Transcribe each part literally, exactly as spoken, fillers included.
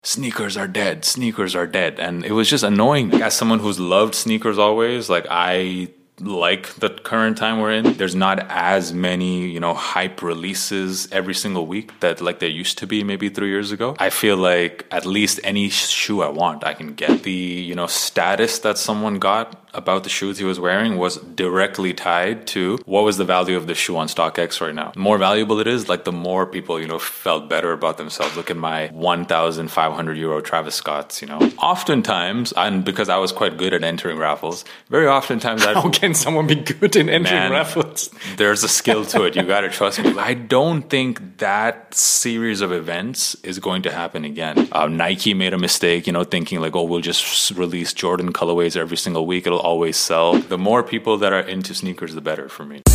sneakers are dead, sneakers are dead. And it was just annoying. As someone who's loved sneakers always, like I like the current time we're in. There's not as many, you know, hype releases every single week that like there used to be maybe three years ago. I feel like at least any shoe I want, I can get. The, you know, status that someone got about the shoes he was wearing was directly tied to what was the value of the shoe on StockX right now. The more valuable it is, like the more people, you know, felt better about themselves. Look at my one thousand five hundred euro Travis Scotts, you know. Oftentimes, and because I was quite good at entering raffles, very oftentimes I'd... How can someone be good in entering Man, raffles? There's a skill to it. You got to trust me. I don't think that series of events is going to happen again. Uh, Nike made a mistake, you know, thinking like, oh, we'll just release Jordan colorways every single week. It'll always sell. The more people that are into sneakers, the better for me.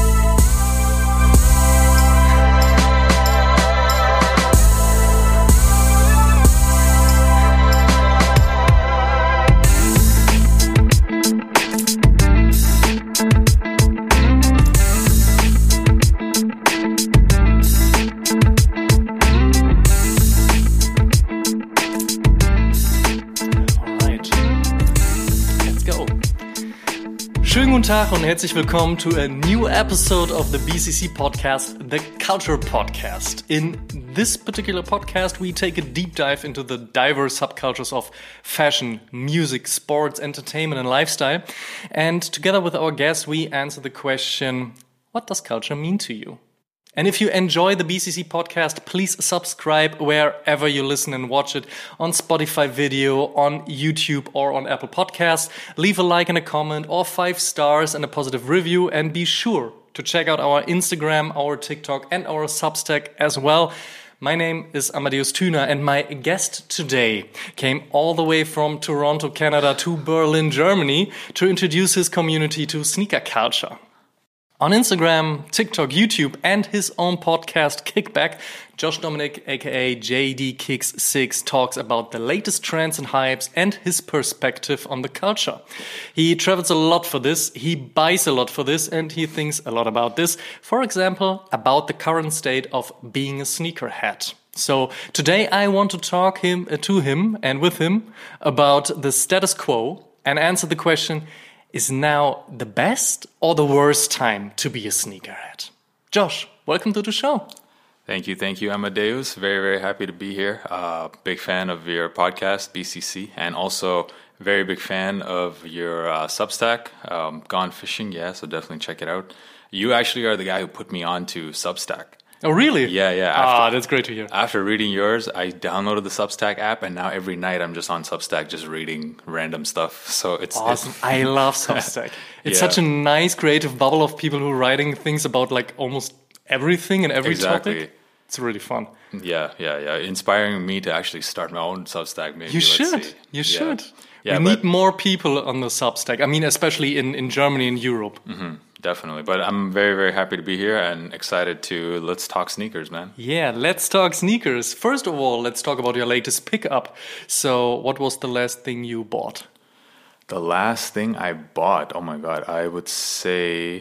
Schönen guten Tag und herzlich willkommen to a new episode of the B C C podcast, the Culture Podcast. In this particular podcast, we take a deep dive into the diverse subcultures of fashion, music, sports, entertainment, and lifestyle. And together with our guests, we answer the question, what does culture mean to you? And if you enjoy the B C C podcast, please subscribe wherever you listen and watch it, on Spotify video, on YouTube, or on Apple Podcasts. Leave a like and a comment, or five stars and a positive review, and be sure to check out our Instagram, our TikTok, and our Substack as well. My name is Amadeus Thüner, and my guest today came all the way from Toronto, Canada to Berlin, Germany to introduce his community to sneaker culture. On Instagram, TikTok, YouTube, and his own podcast, Kickback, Josh Dominic, aka J D Kicks six, talks about the latest trends and hypes and his perspective on the culture. He travels a lot for this, he buys a lot for this, and he thinks a lot about this. For example, about the current state of being a sneakerhead. So today I want to talk him uh, to him and with him about the status quo and answer the question, is now the best or the worst time to be a sneakerhead? Josh, welcome to the show. Thank you. Thank you, Amadeus. Very, very happy to be here. Uh, big fan of your podcast, B C C, and also very big fan of your uh, Substack, um, Gone Fishing. Yeah, so definitely check it out. You actually are the guy who put me on to Substack. Oh, really? Yeah, yeah. After, ah, after, that's great to hear. After reading yours, I downloaded the Substack app, and now every night I'm just on Substack just reading random stuff. So it's awesome. It's, I love Substack. It's yeah. such a nice creative bubble of people who are writing things about like almost everything and every exactly. topic. It's really fun. Yeah, yeah, yeah. Inspiring me to actually start my own Substack. Maybe you Let's should. See. You yeah. should. Yeah, we but, need more people on the Substack. I mean, especially in, in Germany and Europe. Mm-hmm. Definitely. But I'm very, very happy to be here and excited to let's talk sneakers, man. Yeah, let's talk sneakers. First of all, let's talk about your latest pickup. So what was the last thing you bought? The last thing I bought? Oh my God. I would say,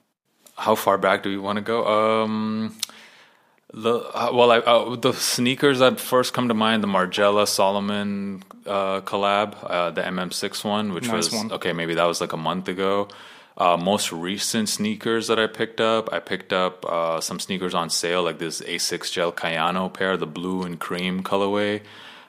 how far back do we want to go? Um, the uh, Well, I, uh, the sneakers that first come to mind, the Margiela Solomon uh, collab, uh, the M M six one, which nice was, one. okay, maybe that was like a month ago. Uh, most recent sneakers that I picked up, I picked up uh, some sneakers on sale, like this Asics Gel Cayano pair, the blue and cream colorway.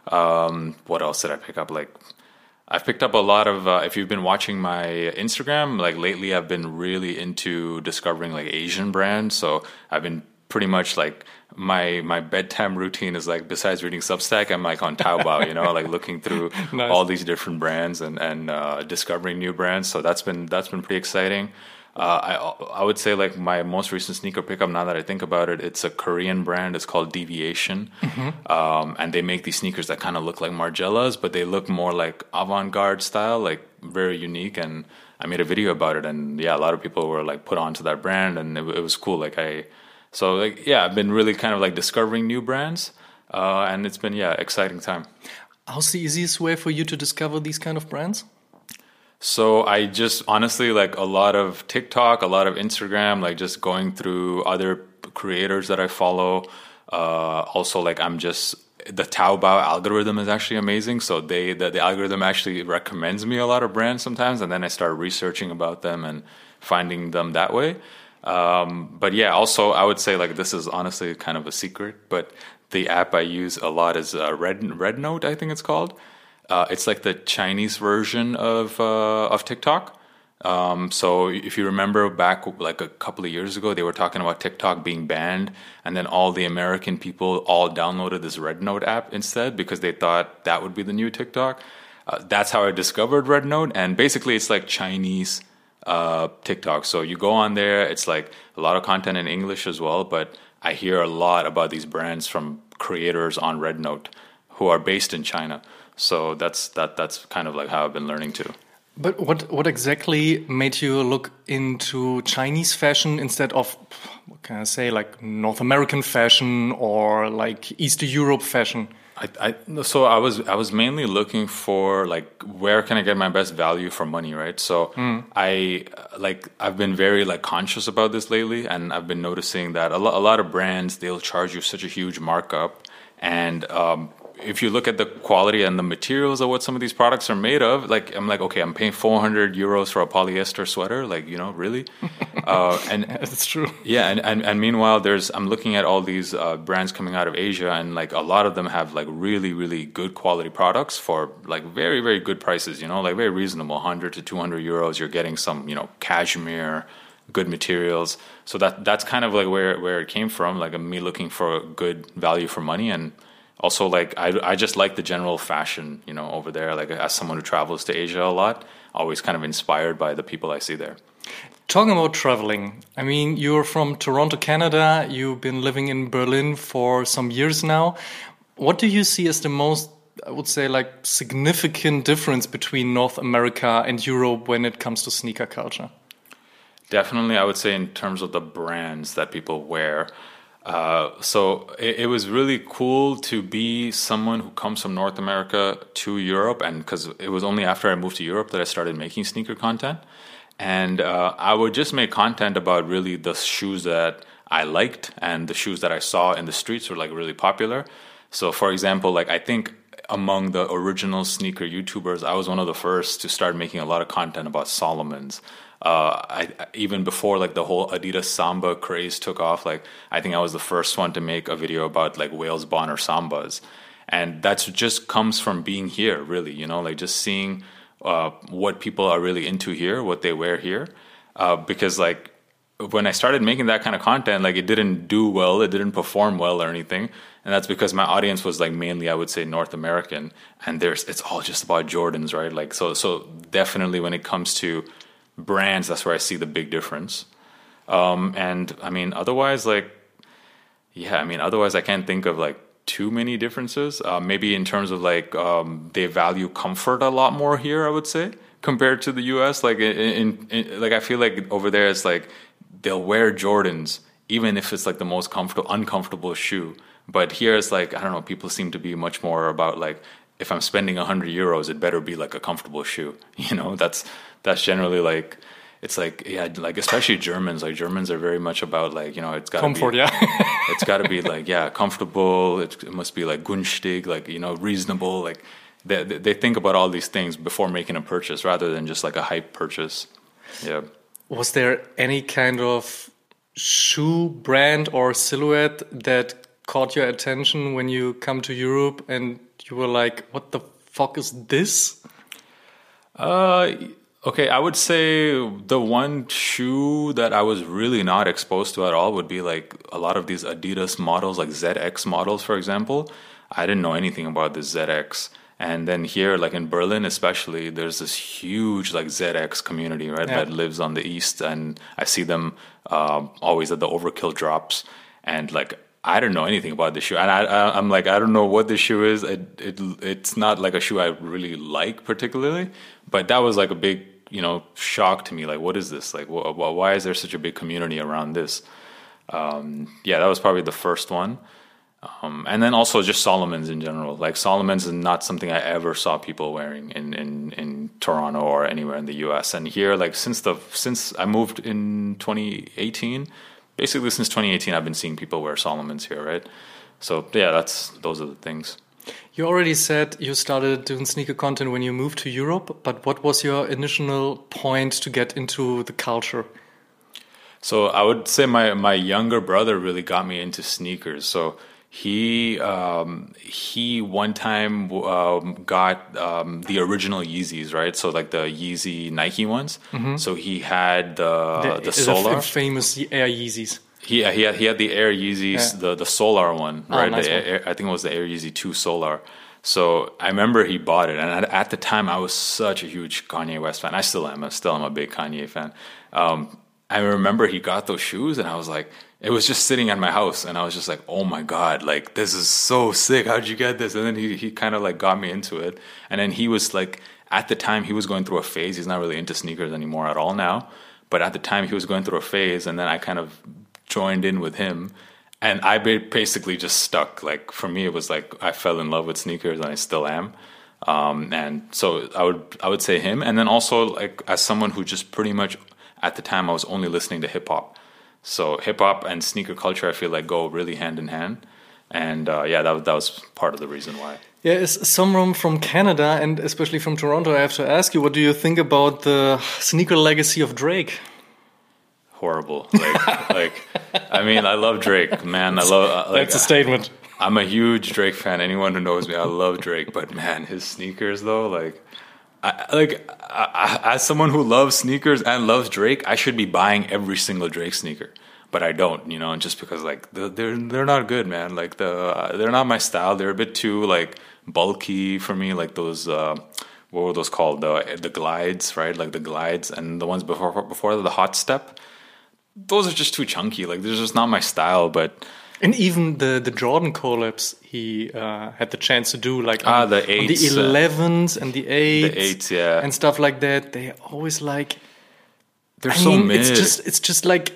Um, what else did I pick up? Like, I've picked up a lot of, uh, if you've been watching my Instagram, like lately I've been really into discovering like Asian brands. So I've been pretty much like, my my bedtime routine is like, besides reading Substack, I'm like on Taobao, you know, like looking through nice. all these different brands and and uh, discovering new brands. So that's been that's been pretty exciting. Uh, I I would say like my most recent sneaker pickup, now that I think about it, it's a Korean brand. It's called Deviation, mm-hmm. um, and they make these sneakers that kind of look like Margielas, but they look more like avant-garde style, like very unique. And I made a video about it, and yeah, a lot of people were like put onto that brand, and it, it was cool. Like I. So, like, yeah, I've been really kind of like discovering new brands, uh, and it's been, yeah, exciting time. How's the easiest way for you to discover these kind of brands? So I just, honestly, like a lot of TikTok, a lot of Instagram, like just going through other creators that I follow. Uh, also, like I'm just the Taobao algorithm is actually amazing. So they the, the algorithm actually recommends me a lot of brands sometimes, and then I start researching about them and finding them that way. Um, but yeah, also I would say like this is honestly kind of a secret, but the app I use a lot is uh, Red Rednote, I think it's called. Uh, it's like the Chinese version of uh, of TikTok. Um, so if you remember back like a couple of years ago, they were talking about TikTok being banned, and then all the American people all downloaded this Rednote app instead because they thought that would be the new TikTok. Uh, that's how I discovered Rednote, and basically it's like Chinese uh, TikTok. So you go on there, it's like a lot of content in English as well, but I hear a lot about these brands from creators on Rednote who are based in China. So that's that. That's kind of like how I've been learning too. But what what exactly made you look into Chinese fashion instead of, what can I say, like North American fashion or like Eastern Europe fashion? I, I so I was I was mainly looking for like where can I get my best value for money, right? So mm. I like I've been very like conscious about this lately, and I've been noticing that a, lo- a lot of brands, they'll charge you such a huge markup, and um, if you look at the quality and the materials of what some of these products are made of, like I'm like, okay, I'm paying four hundred euros for a polyester sweater, like, you know, really? Uh, and that's true. Yeah, and, and, and meanwhile, there's I'm looking at all these uh, brands coming out of Asia, and like a lot of them have like really, really good quality products for like very, very good prices, you know, like very reasonable, one hundred to two hundred euros. You're getting some, you know, cashmere, good materials. So that that's kind of like where, where it came from, like me looking for good value for money. And also, like, I, I just like the general fashion, you know, over there. Like, as someone who travels to Asia a lot, always kind of inspired by the people I see there. Talking about traveling, I mean, you're from Toronto, Canada. You've been living in Berlin for some years now. What do you see as the most, I would say, like, significant difference between North America and Europe when it comes to sneaker culture? Definitely, I would say in terms of the brands that people wear. Uh, so it, it was really cool to be someone who comes from North America to Europe, and because it was only after I moved to Europe that I started making sneaker content, and uh, I would just make content about really the shoes that I liked and the shoes that I saw in the streets were like really popular. So for example, like I think among the original sneaker YouTubers, I was one of the first to start making a lot of content about Salomon's. Uh, I, even before like the whole Adidas Samba craze took off, like I think I was the first one to make a video about like Wales Bonner Sambas, and that's just comes from being here, really, you know, like just seeing uh, what people are really into here, what they wear here, uh, because like when I started making that kind of content, like it didn't do well, it didn't perform well or anything, and that's because my audience was like mainly, I would say, North American, and there's it's all just about Jordans, right? Like so, so definitely when it comes to brands, that's where I see the big difference. Um, and I mean, otherwise, like, yeah, I mean, otherwise I can't think of like too many differences. Uh, maybe in terms of like, um, they value comfort a lot more here, I would say, compared to the U S. Like, in, in, in like I feel like over there, it's like they'll wear Jordans, even if it's like the most comfortable, uncomfortable shoe. But here it's like, I don't know, people seem to be much more about like, if I'm spending one hundred euros, it better be like a comfortable shoe. You know, that's that's generally like, it's like, yeah, like especially Germans. Like Germans are very much about like, you know, it's got to comfort, be, yeah. It's got to be like, yeah, comfortable. It, it must be like günstig, like, you know, reasonable. Like they they think about all these things before making a purchase, rather than just like a hype purchase. Yeah. Was there any kind of shoe brand or silhouette that caught your attention when you come to Europe and you were like, what the fuck is this? Uh, okay, I would say the one shoe that I was really not exposed to at all would be like a lot of these Adidas models, like Z X models, for example. I didn't know anything about this Z X. And then here, like in Berlin especially, there's this huge like Z X community, right, yeah, that lives on the east. And I see them uh, always at the Overkill drops. And like, I don't know anything about this shoe, and I, I, I'm like, I don't know what this shoe is. It, it, it's not like a shoe I really like particularly, but that was like a big, you know, shock to me. Like, what is this? Like, wh- wh- why is there such a big community around this? Um, yeah, that was probably the first one, um, and then also just Salomon's in general. Like, Salomon's is not something I ever saw people wearing in, in, in Toronto or anywhere in the U S. And here, like, since the since I moved in twenty eighteen. Basically, since twenty eighteen, I've been seeing people wear Salomon's here, right? So yeah, that's those are the things. You already said you started doing sneaker content when you moved to Europe, but what was your initial point to get into the culture? So I would say my, my younger brother really got me into sneakers. So he um, he one time um, got um, the original Yeezys, right? So like the Yeezy Nike ones. Mm-hmm. So he had the the, the Solar, the famous Air Yeezys. He he had he had the Air Yeezys, yeah. the the Solar one, right? Oh, nice the one. Air, I think it was the Air Yeezy two Solar. So I remember he bought it, and at, at the time I was such a huge Kanye West fan. I still am. I still am a big Kanye fan. Um, I remember he got those shoes, and I was like, it was just sitting at my house, and I was just like, oh my god, like this is so sick. How'd you get this? And then he he kind of like got me into it, and then he was like, at the time he was going through a phase. He's not really into sneakers anymore at all now, but at the time he was going through a phase, and then I kind of joined in with him, and I basically just stuck. Like for me, it was like I fell in love with sneakers, and I still am. Um, and so I would I would say him, and then also like as someone who just pretty much at the time I was only listening to hip hop. So hip hop and sneaker culture, I feel like go really hand in hand, and uh, yeah, that that was part of the reason why. Yeah, as someone from Canada and especially from Toronto, I have to ask you, what do you think about the sneaker legacy of Drake? Horrible. Like, like, I mean, I love Drake, man. I love. Uh, like, That's a statement. I'm a huge Drake fan. Anyone who knows me, I love Drake. But man, his sneakers though, like, I, like I, I, as someone who loves sneakers and loves Drake, I should be buying every single Drake sneaker, but I don't. You know, and just because like they're they're, they're not good, man. Like the uh, they're not my style. They're a bit too like bulky for me. Like those. Uh, what were those called? The the glides, right? Like the glides, and the ones before before the hot step. Those are just too chunky. Like, they're just not my style. But and even the, the Jordan collabs he uh, had the chance to do, like ah, on, the eights, on the elevens uh, and the eights, the eights, yeah, and stuff like that. They always like they're I so mean, mid. It's just it's just like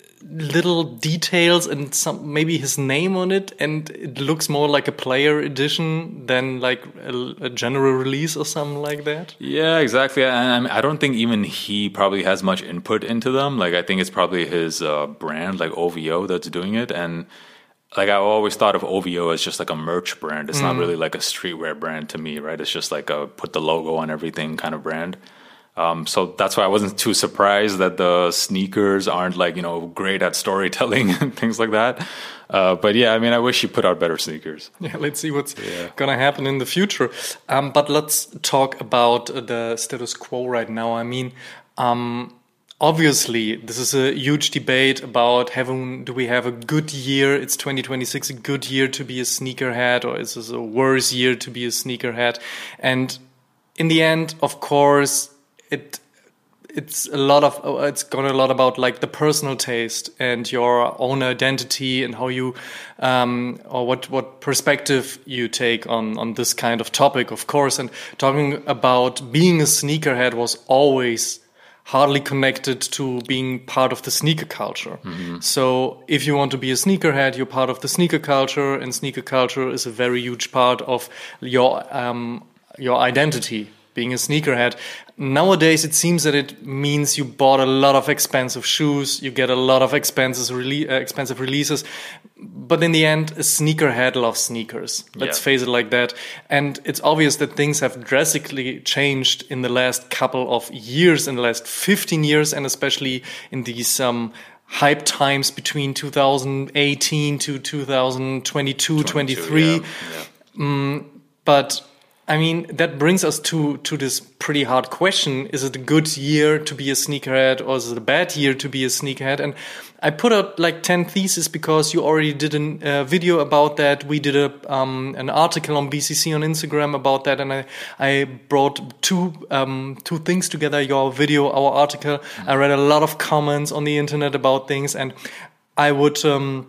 little details and some maybe his name on it, and it looks more like a player edition than like a, a general release or something like that. Yeah, exactly. And I, mean, I don't think even he probably has much input into them. Like I think it's probably his uh, brand, like O V O, that's doing it. And like I always thought of O V O as just like a merch brand. It's mm. not really like a streetwear brand to me, right? It's just like a put the logo on everything kind of brand. Um, so that's why I wasn't too surprised that the sneakers aren't like, you know, great at storytelling and things like that. Uh, but yeah, I mean, I wish he put out better sneakers. Yeah, let's see what's yeah. gonna happen in the future. Um, but let's talk about the status quo right now. I mean, um, obviously, this is a huge debate about having, do we have a good year? It's twenty twenty-six, a good year to be a sneakerhead, or is this a worse year to be a sneakerhead? And in the end, of course, It it's a lot of it's gone a lot about like the personal taste and your own identity and how you um, or what what perspective you take on on this kind of topic, of course. And talking about being a sneakerhead was always hardly connected to being part of the sneaker culture. Mm-hmm. So if you want to be a sneakerhead, you're part of the sneaker culture, and sneaker culture is a very huge part of your um, your identity. Being a sneakerhead. Nowadays, it seems that it means you bought a lot of expensive shoes, you get a lot of expensive, rele- uh, expensive releases, but in the end, a sneakerhead loves sneakers. Let's yeah. face it like that. And it's obvious that things have drastically changed in the last couple of years, in the last fifteen years, and especially in these um, hype times between two thousand eighteen to two thousand twenty-two, twenty-three. Yeah. Yeah. Um, but I mean, that brings us to, to this pretty hard question. Is it a good year to be a sneakerhead, or is it a bad year to be a sneakerhead? And I put out like ten theses because you already did a uh, video about that. We did a um, an article on B C C on Instagram about that, and I, I brought two um, two things together, your video, our article. Mm-hmm. I read a lot of comments on the internet about things, and I would... Um,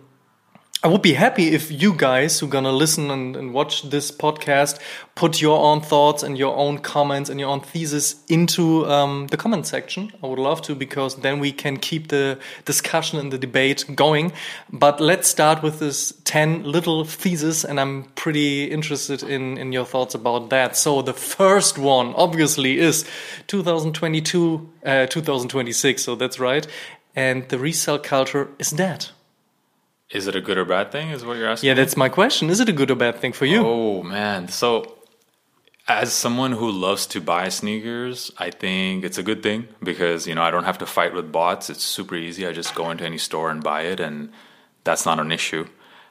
I would be happy if you guys who are going to listen and, and watch this podcast put your own thoughts and your own comments and your own thesis into um, the comment section. I would love to, because then we can keep the discussion and the debate going. But let's start with this ten little theses, and I'm pretty interested in, in your thoughts about that. So the first one, obviously, is two thousand twenty-two, uh, two thousand twenty-six, so that's right. And the resale culture is dead. Is it a good or bad thing, is what you're asking? Yeah, that's my question. Is it a good or bad thing for you? Oh, man. So, as someone who loves to buy sneakers, I think it's a good thing because, you know, I don't have to fight with bots. It's super easy. I just go into any store and buy it, and that's not an issue.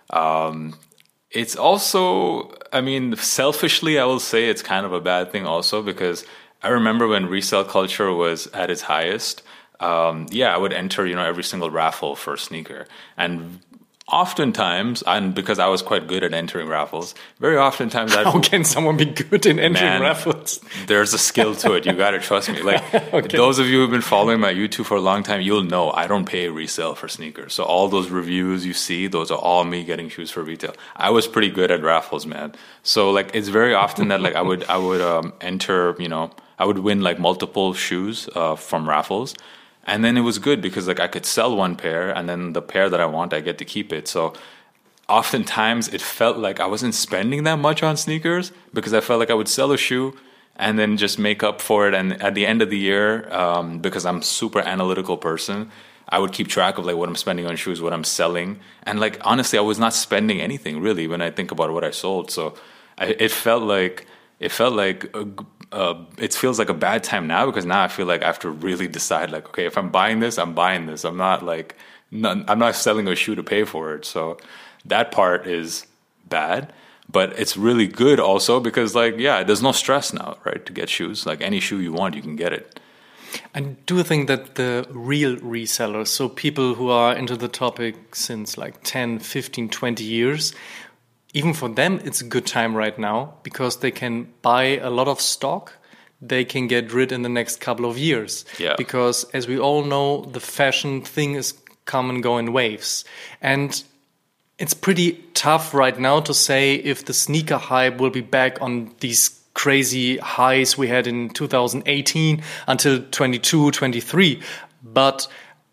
Um, it's also, I mean, selfishly, I will say it's kind of a bad thing also because I remember when resale culture was at its highest. Um, yeah, I would enter, you know, every single raffle for a sneaker. And oftentimes, and because I was quite good at entering raffles, very oftentimes I How can someone be good in entering Man, raffles? There's a skill to it. You got to trust me. Like okay. Those of you who've been following my YouTube for a long time, you'll know I don't pay resale for sneakers. So all those reviews you see, those are all me getting shoes for retail. I was pretty good at raffles, man. So like it's very often that like I would I would um, enter, you know, I would win like multiple shoes uh, from raffles. And then it was good because like I could sell one pair and then the pair that I want, I get to keep it. So oftentimes it felt like I wasn't spending that much on sneakers because I felt like I would sell a shoe and then just make up for it. And at the end of the year, um, because I'm a super analytical person, I would keep track of like what I'm spending on shoes, what I'm selling. And like, honestly, I was not spending anything really when I think about what I sold. So I, it felt like, it felt like a, Uh, it feels like a bad time now because now I feel like I have to really decide like, okay, if I'm buying this, I'm buying this. I'm not like, not, I'm not selling a shoe to pay for it. So that part is bad, but it's really good also because like, yeah, there's no stress now, right? To get shoes, like any shoe you want, you can get it. I do think that the real resellers, so people who are into the topic since like ten, fifteen, twenty years, even for them, it's a good time right now because they can buy a lot of stock they can get rid in the next couple of years. Yeah. Because as we all know, the fashion thing is come and go in waves. And it's pretty tough right now to say if the sneaker hype will be back on these crazy highs we had in two thousand eighteen until twenty-two, twenty-three. But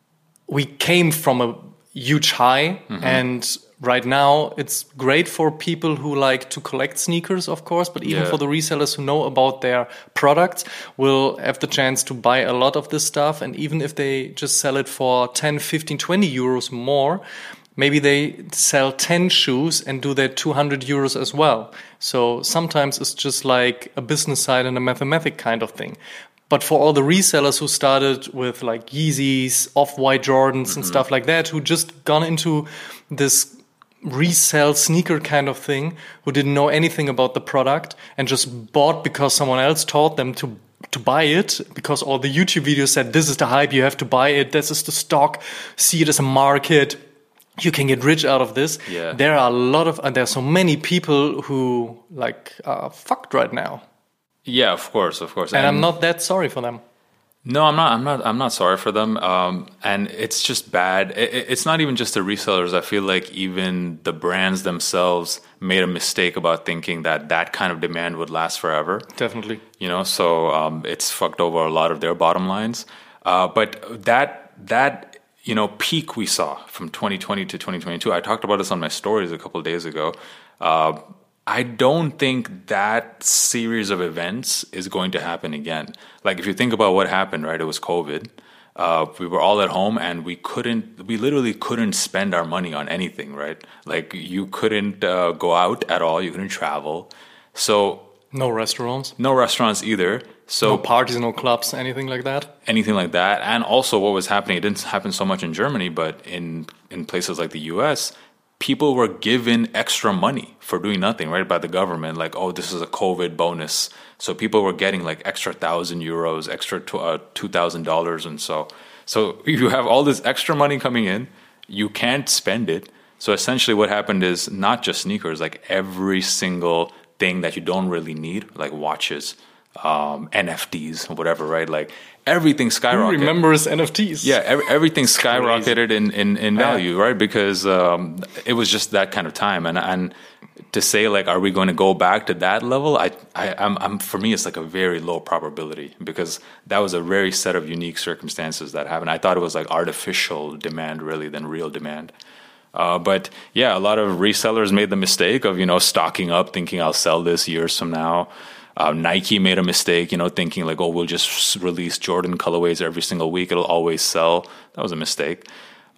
we came from a huge high mm-hmm. and right now, it's great for people who like to collect sneakers, of course, but even yeah. for the resellers who know about their products will have the chance to buy a lot of this stuff. And even if they just sell it for ten, fifteen, twenty euros more, maybe they sell ten shoes and do their two hundred euros as well. So sometimes it's just like a business side and a mathematic kind of thing. But for all the resellers who started with like Yeezys, Off-White Jordans mm-hmm. and stuff like that, who just gone into this resell sneaker kind of thing, who didn't know anything about the product and just bought because someone else taught them to to buy it, because all the YouTube videos said, this is the hype, you have to buy it, this is the stock, see it as a market, you can get rich out of this. Yeah. There are a lot of, uh, there are so many people who like are fucked right now. Yeah, of course, of course. And, and I'm not that sorry for them. No, I'm not. I'm not. I'm not sorry for them. Um, and it's just bad. It, it's not even just the resellers. I feel like even the brands themselves made a mistake about thinking that that kind of demand would last forever. Definitely. You know, so um, it's fucked over a lot of their bottom lines. Uh, but that that you know peak we saw from twenty twenty to twenty twenty-two. I talked about this on my stories a couple of days ago. Uh, I don't think that series of events is going to happen again. Like if you think about what happened, right? It was COVID. Uh, we were all at home and we couldn't, we literally couldn't spend our money on anything, right? Like you couldn't uh, go out at all. You couldn't travel. So no restaurants, no restaurants either. So no parties, no clubs, anything like that. Anything like that. And also what was happening, it didn't happen so much in Germany, but in, in places like the U S, people were given extra money for doing nothing, right, by the government. Like, oh, this is a COVID bonus. So people were getting like extra thousand euros, extra uh, two thousand dollars, and so. So you have all this extra money coming in, you can't spend it. So essentially, what happened is not just sneakers, like every single thing that you don't really need, like watches, um, N F Ts, whatever, right? Like everything skyrocketed. Who remembers N F Ts? Yeah, every, everything skyrocketed in, in, in value, right? Because um, it was just that kind of time. And and to say like, are we going to go back to that level? I, I I'm, I'm for me, it's like a very low probability because that was a very set of unique circumstances that happened. I thought it was like artificial demand really than real demand. Uh, but yeah, a lot of resellers made the mistake of, you know, stocking up, thinking I'll sell this years from now. Uh, Nike made a mistake, you know, thinking like, oh, we'll just release Jordan colorways every single week. It'll always sell. That was a mistake.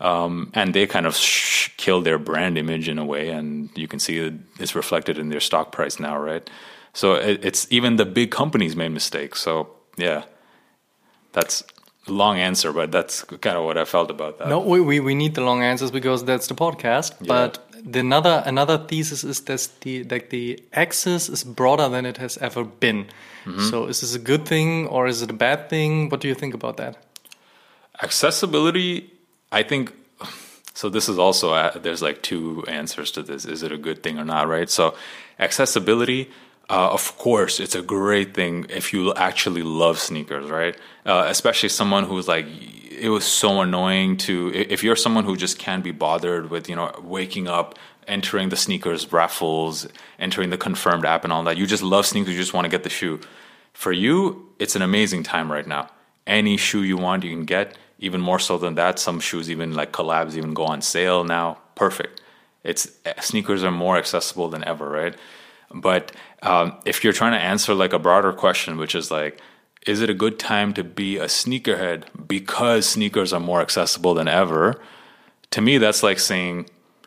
Um, and they kind of sh- killed their brand image in a way, and you can see it, it's reflected in their stock price now, right? So it, it's even the big companies made mistakes. So yeah, that's a long answer, but that's kind of what I felt about that. No, we, we, we need the long answers because that's the podcast. Yeah. But the another another thesis is that the like the access is broader than it has ever been. Mm-hmm. So is this a good thing or is it a bad thing? What do you think about that? Accessibility, I think. So this is also uh, there's like two answers to this. Is it a good thing or not? Right. So accessibility. Uh, of course, it's a great thing if you actually love sneakers, right? Uh, especially someone who's like, it was so annoying to, if you're someone who just can't be bothered with, you know, waking up, entering the sneakers raffles, entering the Confirmed app and all that. You just love sneakers, you just want to get the shoe. For you, it's an amazing time right now. Any shoe you want, you can get. Even more so than that, some shoes, even like collabs, even go on sale now. Perfect. It's sneakers are more accessible than ever, right? But um, if you're trying to answer like a broader question, which is like, is it a good time to be a sneakerhead because sneakers are more accessible than ever? To me, that's like saying,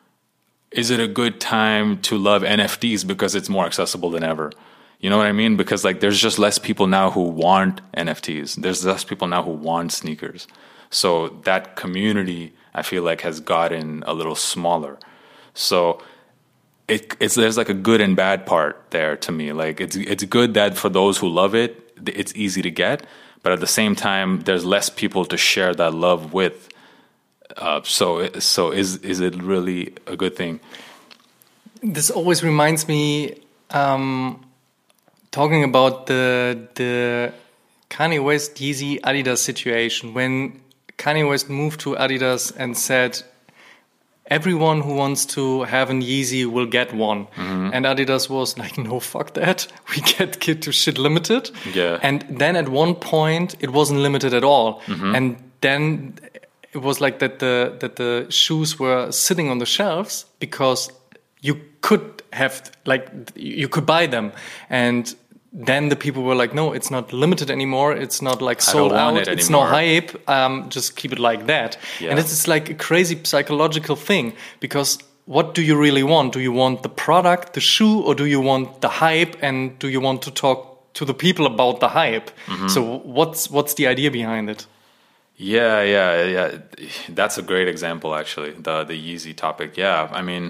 is it a good time to love N F Ts because it's more accessible than ever? You know what I mean? Because like there's just less people now who want N F Ts. There's less people now who want sneakers. So that community, I feel like, has gotten a little smaller. So It, it's there's like a good and bad part there to me. Like it's it's good that for those who love it, it's easy to get, but at the same time, there's less people to share that love with. Uh, so so is is it really a good thing? This always reminds me, um, talking about the the Kanye West Yeezy Adidas situation when Kanye West moved to Adidas and said, everyone who wants to have an Yeezy will get one. Mm-hmm. And Adidas was like, no, fuck that. We get Kid to Shit limited. Yeah. And then at one point, it wasn't limited at all. Mm-hmm. And then it was like that the that the shoes were sitting on the shelves because you could have, like, you could buy them. And then the people were like, no, it's not limited anymore. It's not like sold out. It it's no hype. Um, just keep it like that. Yeah. And it's like a crazy psychological thing because what do you really want? Do you want the product, the shoe, or do you want the hype? And do you want to talk to the people about the hype? Mm-hmm. So what's what's the idea behind it? Yeah, yeah, yeah. That's a great example, actually. The the Yeezy topic. Yeah, I mean,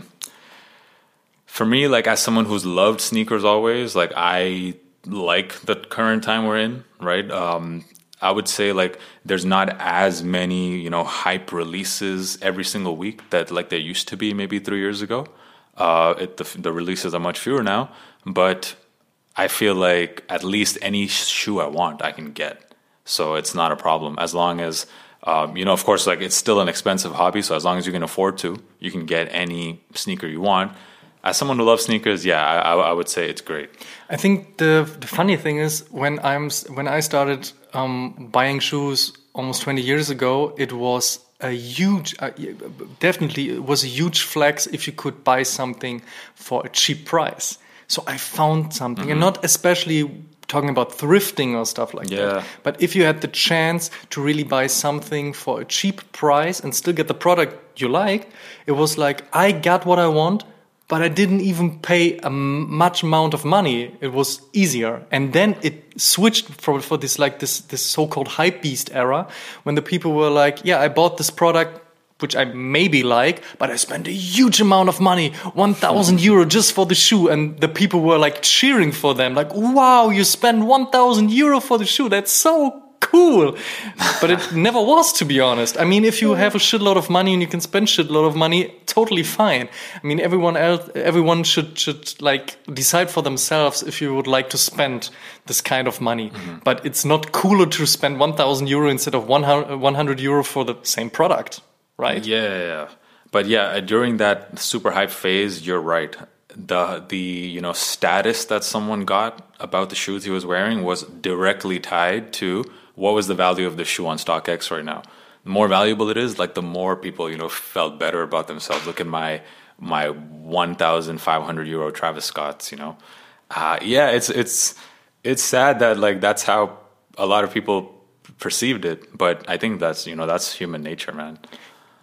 for me, like as someone who's loved sneakers always, like I like the current time we're in, right? Um, I would say like there's not as many, you know, hype releases every single week that like there used to be maybe three years ago. Uh, it, the, the releases are much fewer now, but I feel like at least any shoe I want, I can get. So it's not a problem as long as, um, you know, of course, like it's still an expensive hobby. So as long as you can afford to, you can get any sneaker you want. As someone who loves sneakers, yeah, I, I would say it's great. I think the the funny thing is when I'm when I started um, buying shoes almost twenty years ago, it was a huge, uh, definitely it was a huge flex if you could buy something for a cheap price. So I found something, mm-hmm. and not especially talking about thrifting or stuff like yeah. that. But if you had the chance to really buy something for a cheap price and still get the product you like, it was like I got what I want. But I didn't even pay a much amount of money. It was easier. And then it switched for, for this like this this so-called hype beast era when the people were like, yeah, I bought this product, which I maybe like, but I spent a huge amount of money, one thousand euro just for the shoe. And the people were like cheering for them. Like, wow, you spent one thousand euro for the shoe. That's so cool. But it never was, to be honest. I mean, if you have a shitload of money and you can spend shitload of money, totally fine. I mean, everyone else, everyone should should like decide for themselves if you would like to spend this kind of money. Mm-hmm. But it's not cooler to spend one thousand euro instead of one hundred euro for the same product, right? Yeah, yeah. But yeah, during that super hype phase, you're right. The the you know status that someone got about the shoes he was wearing was directly tied to what was the value of the shoe on StockX right now. The more valuable it is, like the more people, you know, felt better about themselves. Look at my my one thousand five hundred euro Travis Scotts, you know. Uh, yeah, it's it's it's sad that like that's how a lot of people perceived it, but I think that's, you know, that's human nature, man.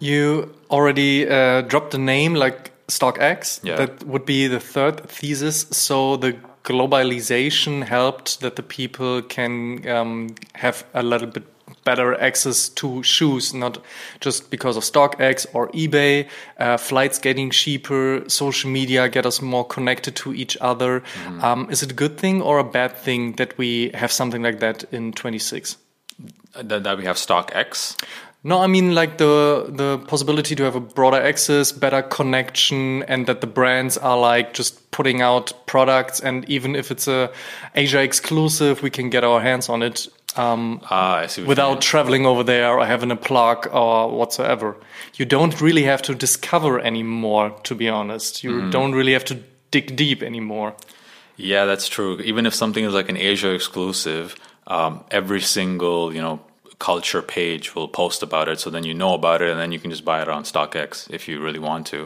You already uh, dropped the name like StockX. Yeah. That would be the third thesis. So the globalization helped that the people can um, have a little bit better access to shoes, not just because of StockX or eBay. Uh, flights getting cheaper, social media get us more connected to each other. Mm. Um, is it a good thing or a bad thing that we have something like that in twenty-six? That, that we have StockX? No, I mean like the the possibility to have a broader access, better connection, and that the brands are like just putting out products, and even if it's a Asia exclusive, we can get our hands on it um, ah, I see what without you mean. traveling over there or having a plug or whatsoever. You don't really have to discover anymore, to be honest. You mm-hmm. don't really have to dig deep anymore. Yeah, that's true. Even if something is like an Asia exclusive, um, every single, you know, culture page will post about it, so then you know about it, and then you can just buy it on StockX if you really want to.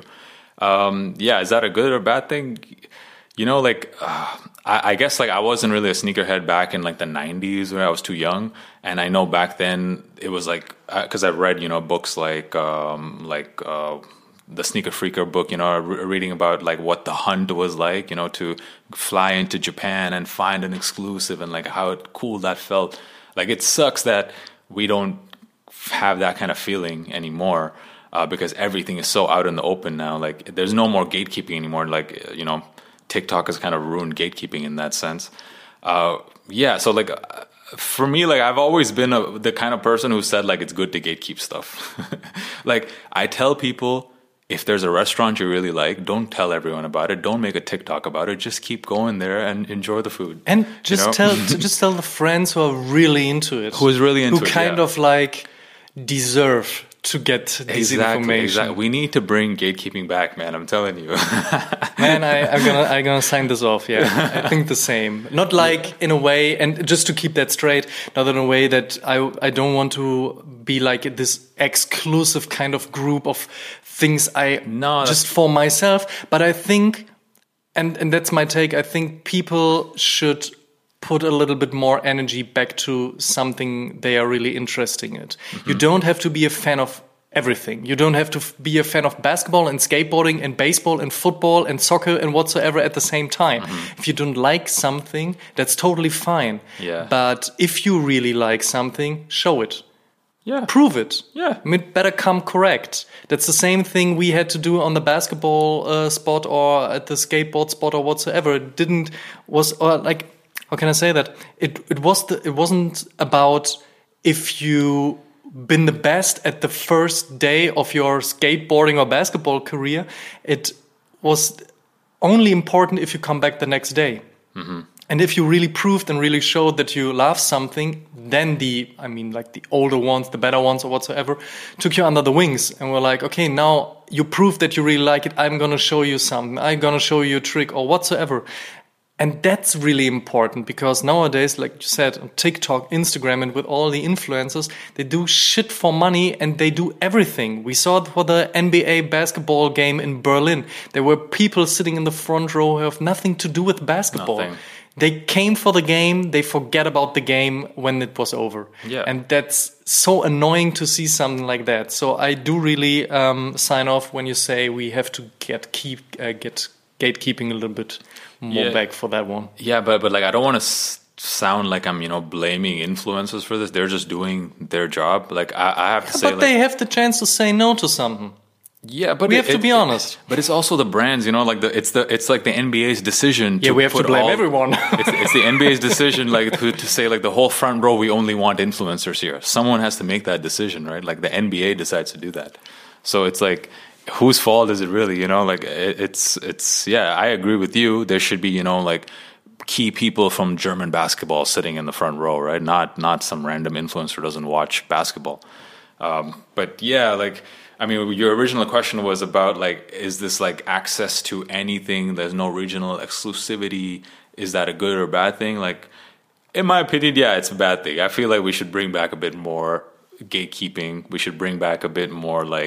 Um, yeah, is that a good or bad thing? You know, like uh, I, I guess like I wasn't really a sneakerhead back in like the nineties when I was too young, and I know back then it was like because I've read you know books like um, like uh, the Sneaker Freaker book, you know, re- reading about like what the hunt was like, you know, to fly into Japan and find an exclusive and like how cool that felt. Like it sucks that we don't have that kind of feeling anymore uh, because everything is so out in the open now. Like there's no more gatekeeping anymore. Like, you know, TikTok has kind of ruined gatekeeping in that sense. Uh, yeah. So like uh, for me, like I've always been a, the kind of person who said like, it's good to gatekeep stuff. Like I tell people, if there's a restaurant you really like, don't tell everyone about it. Don't make a TikTok about it. Just keep going there and enjoy the food. And just you know? tell just tell the friends who are really into it. Who's really into who it, Who kind yeah. of like deserve to get this exactly, information. Exactly. We need to bring gatekeeping back, man. I'm telling you. Man, I, I'm gonna I'm gonna sign this off. Yeah, I think the same. Not like in a way, and just to keep that straight, not in a way that I I don't want to be like this exclusive kind of group of things I no, just for myself. But I think, and and that's my take. I think people should put a little bit more energy back to something they are really interested in. Mm-hmm. You don't have to be a fan of everything. You don't have to f- be a fan of basketball and skateboarding and baseball and football and soccer and whatsoever at the same time. Mm-hmm. If you don't like something, that's totally fine. Yeah. But if you really like something, show it. Yeah. Prove it. Yeah. I mean, it better come correct. That's the same thing we had to do on the basketball uh, spot or at the skateboard spot or whatsoever. It didn't was or like how can I say that? It it was the, it wasn't about if you been the best at the first day of your skateboarding or basketball career. It was only important if you come back the next day. Mm-hmm. And if you really proved and really showed that you love something, then the, I mean, like the older ones, the better ones or whatsoever, took you under the wings and were like, okay, now you proved that you really like it. I'm going to show you something. I'm going to show you a trick or whatsoever. And that's really important because nowadays, like you said, on TikTok, Instagram, and with all the influencers, they do shit for money and they do everything. We saw it for the N B A basketball game in Berlin. There were people sitting in the front row who have nothing to do with basketball. Nothing. They came for the game, they forget about the game when it was over. Yeah. And that's so annoying to see something like that. So I do really um, sign off when you say we have to get keep uh, get gatekeeping a little bit more yeah. back for that one. Yeah, but but like I don't want to s- sound like I'm you know blaming influencers for this. They're just doing their job. Like I, I have to say, but like, they have the chance to say no to something. Yeah, but we it, have to it, be honest. But it's also the brands, you know, like the it's the it's like the N B A's decision. Yeah, to we have put to blame all, everyone. it's, it's the N B A's decision, like to, to say like the whole front row, we only want influencers here. Someone has to make that decision, right? Like the N B A decides to do that. So it's like, whose fault is it really? You know, like it, it's it's yeah. I agree with you. There should be you know like key people from German basketball sitting in the front row, right? Not not some random influencer who doesn't watch basketball. Um, but yeah, like. I mean, your original question was about, like, is this, like, access to anything? There's no regional exclusivity. Is that a good or bad thing? Like, in my opinion, yeah, it's a bad thing. I feel like we should bring back a bit more gatekeeping. We should bring back a bit more, like,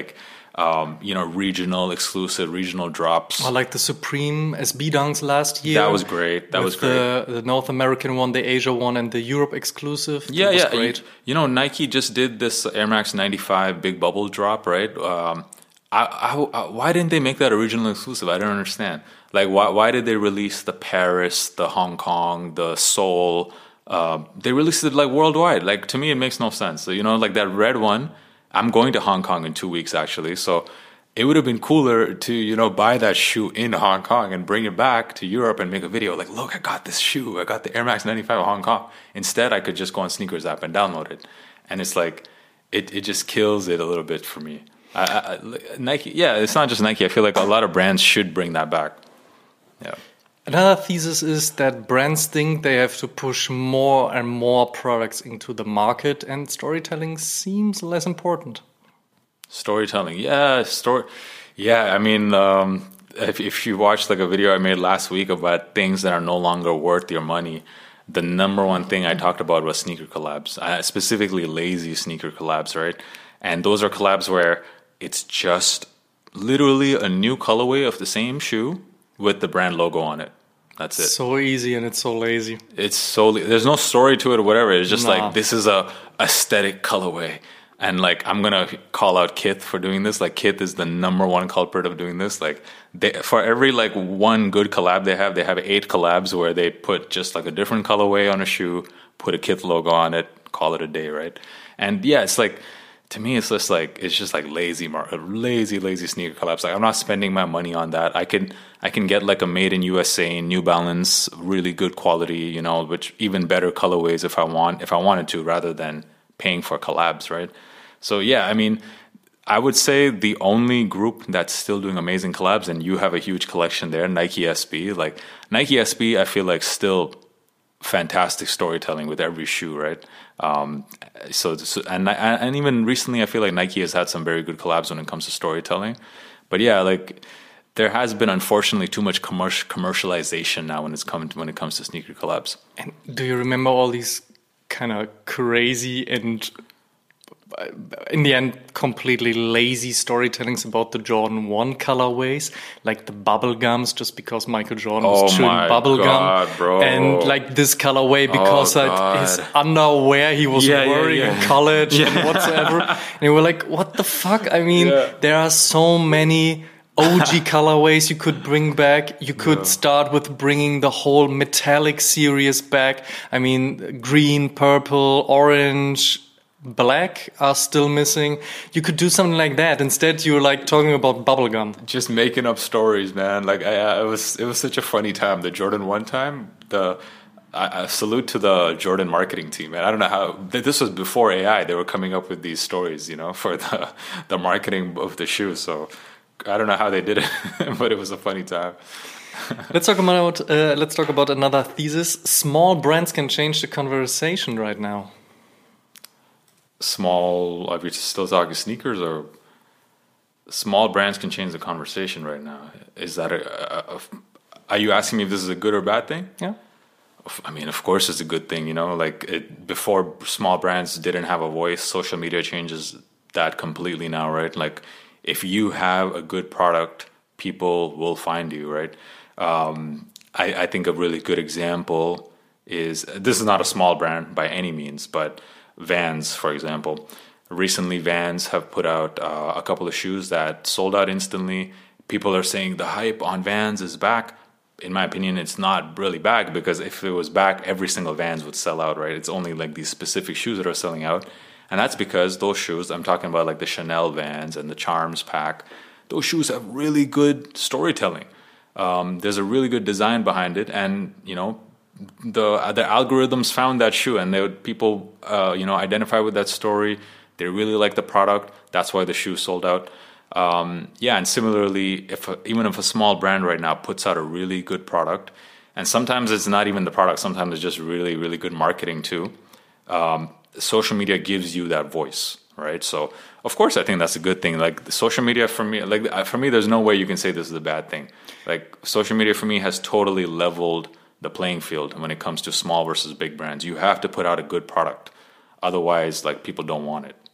um, you know, regional exclusive, regional drops. I like the Supreme S B Dunks last year. That was great. That was great. The, the North American one, the Asia one, and the Europe exclusive. Yeah, that was yeah. great. You, you know, Nike just did this Air Max ninety-five big bubble drop, right? Um, I, I, I, why didn't they make that original exclusive? I don't understand. Like, why why did they release the Paris, the Hong Kong, the Seoul? Uh, they released it like worldwide. Like, to me, it makes no sense. So, you know, like that red one. I'm going to Hong Kong in two weeks actually, so it would have been cooler to, you know, buy that shoe in Hong Kong and bring it back to Europe and make a video like, look, I got this shoe. I got the Air Max ninety-five Hong Kong. Instead, I could just go on Sneakers app and download it, and it's like it it just kills it a little bit for me. I, I, Nike, yeah, it's not just Nike. I feel like a lot of brands should bring that back. Yeah. Another thesis is that brands think they have to push more and more products into the market, and storytelling seems less important. Storytelling, yeah, story, yeah. I mean, um, if if you watched like a video I made last week about things that are no longer worth your money, the number one thing I talked about was sneaker collabs, uh, specifically lazy sneaker collabs, right? And those are collabs where it's just literally a new colorway of the same shoe with the brand logo on it. That's it. So easy and it's so lazy. It's so there's no story to it or whatever. It's just Nah. like this is a aesthetic colorway, and like I'm gonna call out Kith for doing this. Like Kith is the number one culprit of doing this. Like they, for every like one good collab they have, they have eight collabs where they put just like a different colorway on a shoe, put a Kith logo on it, call it a day, right? And yeah, it's like. To me, it's just like it's just like lazy, lazy, lazy sneaker collabs. Like I'm not spending my money on that. I can I can get like a made in U S A, New Balance, really good quality, you know, which even better colorways if I want, if I wanted to, rather than paying for collabs, right? So yeah, I mean, I would say the only group that's still doing amazing collabs, and you have a huge collection there, Nike S B. Like Nike S B, I feel like still fantastic storytelling with every shoe, right? Um, so, so and and even recently, I feel like Nike has had some very good collabs when it comes to storytelling. But yeah, like there has been unfortunately too much commercial commercialization now when it's come when it comes to sneaker collabs. And do you remember all these kind of crazy and in the end completely lazy storytellings about the Jordan one colorways, like the bubble gums, just because Michael Jordan was Oh chewing my bubble God, gum, bro. and like this colorway because Oh, like his God. underwear he was Yeah, yeah, wearing yeah. in college and whatsoever, and you were like, what the fuck? I mean, Yeah. there are so many O G colorways you could bring back. You could Yeah. start with bringing the whole metallic series back. I mean, green, purple, orange, black are still missing. You could do something like that. Instead, you're like talking about bubblegum. Just making up stories, man. Like I, I it was, it was such a funny time. The Jordan one time, the I, I salute to the Jordan marketing team, man. I don't know how this was before A I. They were coming up with these stories, you know, for the the marketing of the shoe. So I don't know how they did it, but it was a funny time. Let's talk about uh, let's talk about another thesis. Small brands can change the conversation right now. Small, are we still talking sneakers, or small brands can change the conversation right now? Is that a, a, a are you asking me if this is a good or bad thing? Yeah. I mean, of course it's a good thing, you know, like it, before small brands didn't have a voice, social media changes that completely now, right? Like if you have a good product, people will find you, right? Um, I, I think a really good example is, this is not a small brand by any means, but Vans, for example. Recently, Vans have put out uh, a couple of shoes that sold out instantly. People are saying the hype on Vans is back. In my opinion, it's not really back, because if it was back, every single Vans would sell out, right? It's only like these specific shoes that are selling out. And that's because those shoes, I'm talking about like the Chanel Vans and the Charms pack, those shoes have really good storytelling. Um, there's a really good design behind it, and, you know, the the algorithms found that shoe, and they would, people uh, you know, identify with that story. They really like the product. That's why the shoe sold out. Um, yeah, and similarly, if a, even if a small brand right now puts out a really good product, and sometimes it's not even the product, sometimes it's just really, really good marketing too. Um, social media gives you that voice, right? So of course, I think that's a good thing. Like social media for me, like for me, there's no way you can say this is a bad thing. Like social media for me has totally leveled the playing field when it comes to small versus big brands. You have to put out a good product. Otherwise, like, people don't want it.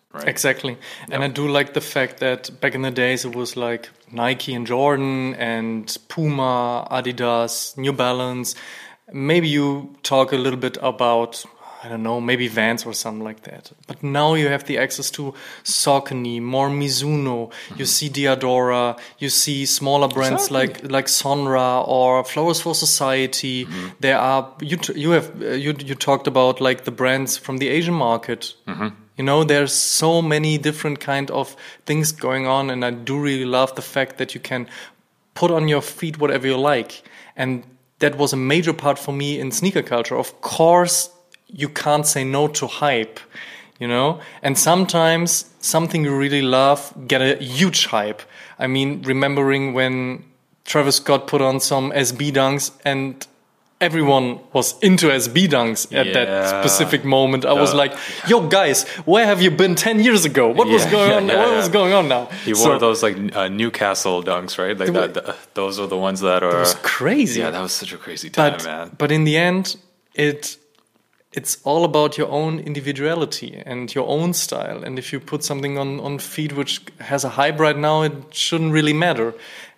right? Exactly. Yep. And I do like the fact that back in the days it was like Nike and Jordan and Puma, Adidas, New Balance. Maybe you talk a little bit about, I don't know, maybe Vans or something like that. But now you have the access to Saucony, more Mizuno. Mm-hmm. You see Diadora. You see smaller brands exactly. like like Sonra or Flowers for Society. Mm-hmm. There are you t- you have uh, you you talked about like the brands from the Asian market. Mm-hmm. You know, there's so many different kind of things going on, and I do really love the fact that you can put on your feet whatever you like. And that was a major part for me in sneaker culture. Of course, you can't say no to hype, you know? And sometimes something you really love get a huge hype. I mean, remembering when Travis Scott put on some S B Dunks and everyone was into S B Dunks at yeah. that specific moment. I uh, was like, yo, guys, where have you been ten years ago? What yeah, was going yeah, on? Yeah, what yeah. was going on now? He so, wore those like uh, Newcastle Dunks, right? Like that, the, those are the ones that are... That was crazy. Yeah, that was such a crazy time, but, man. But in the end, it it's all about your own individuality and your own style. And if you put something on, on feet which has a hype right now, it shouldn't really matter.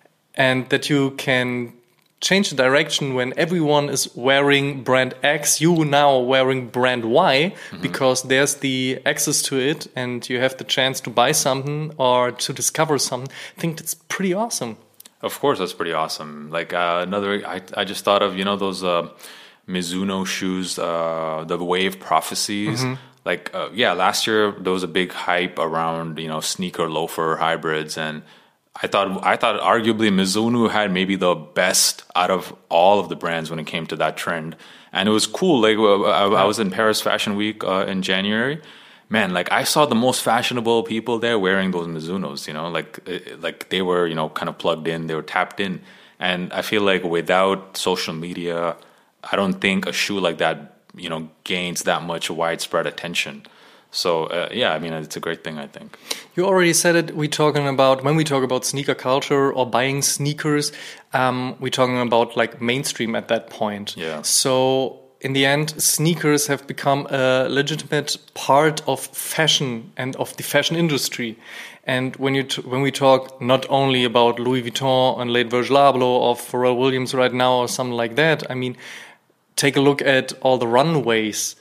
And that you can change the direction when everyone is wearing brand X, you now wearing brand Y, mm-hmm. because there's the access to it and you have the chance to buy something or to discover something. I think that's pretty awesome. Of course, that's pretty awesome. Like uh, another, I, I just thought of, you know, those uh, Mizuno shoes, uh, the Wave Prophecies. Mm-hmm. Like, uh, yeah, last year there was a big hype around, you know, sneaker loafer hybrids, and I thought I thought arguably Mizuno had maybe the best out of all of the brands when it came to that trend, and it was cool. Like I, I was in Paris Fashion Week uh, in January, man. Like I saw the most fashionable people there wearing those Mizunos. You know, like like they were you know kind of plugged in, they were tapped in, and I feel like without social media, I don't think a shoe like that you know gains that much widespread attention. So, uh, yeah, I mean, it's a great thing, I think. You already said it. We're talking about, when we talk about sneaker culture or buying sneakers, um, we're talking about like mainstream at that point. Yeah. So, in the end, sneakers have become a legitimate part of fashion and of the fashion industry. And when you t- when we talk not only about Louis Vuitton and late Virgil Abloh or Pharrell Williams right now or something like that, I mean, take a look at all the runways.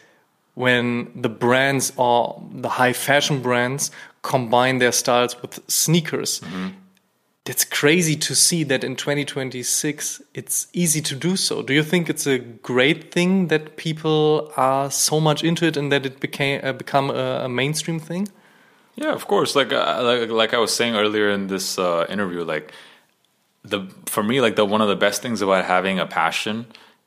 When the brands or the high fashion brands combine their styles with sneakers. Mm-hmm. It's crazy to see that in twenty twenty-six it's easy to do so. Do you think it's a great thing that people are so much into it and that it became uh, become a, a mainstream thing? Yeah, of course. Like uh, like like I was saying earlier in this uh, interview, like the for me, like the one of the best things about having a passion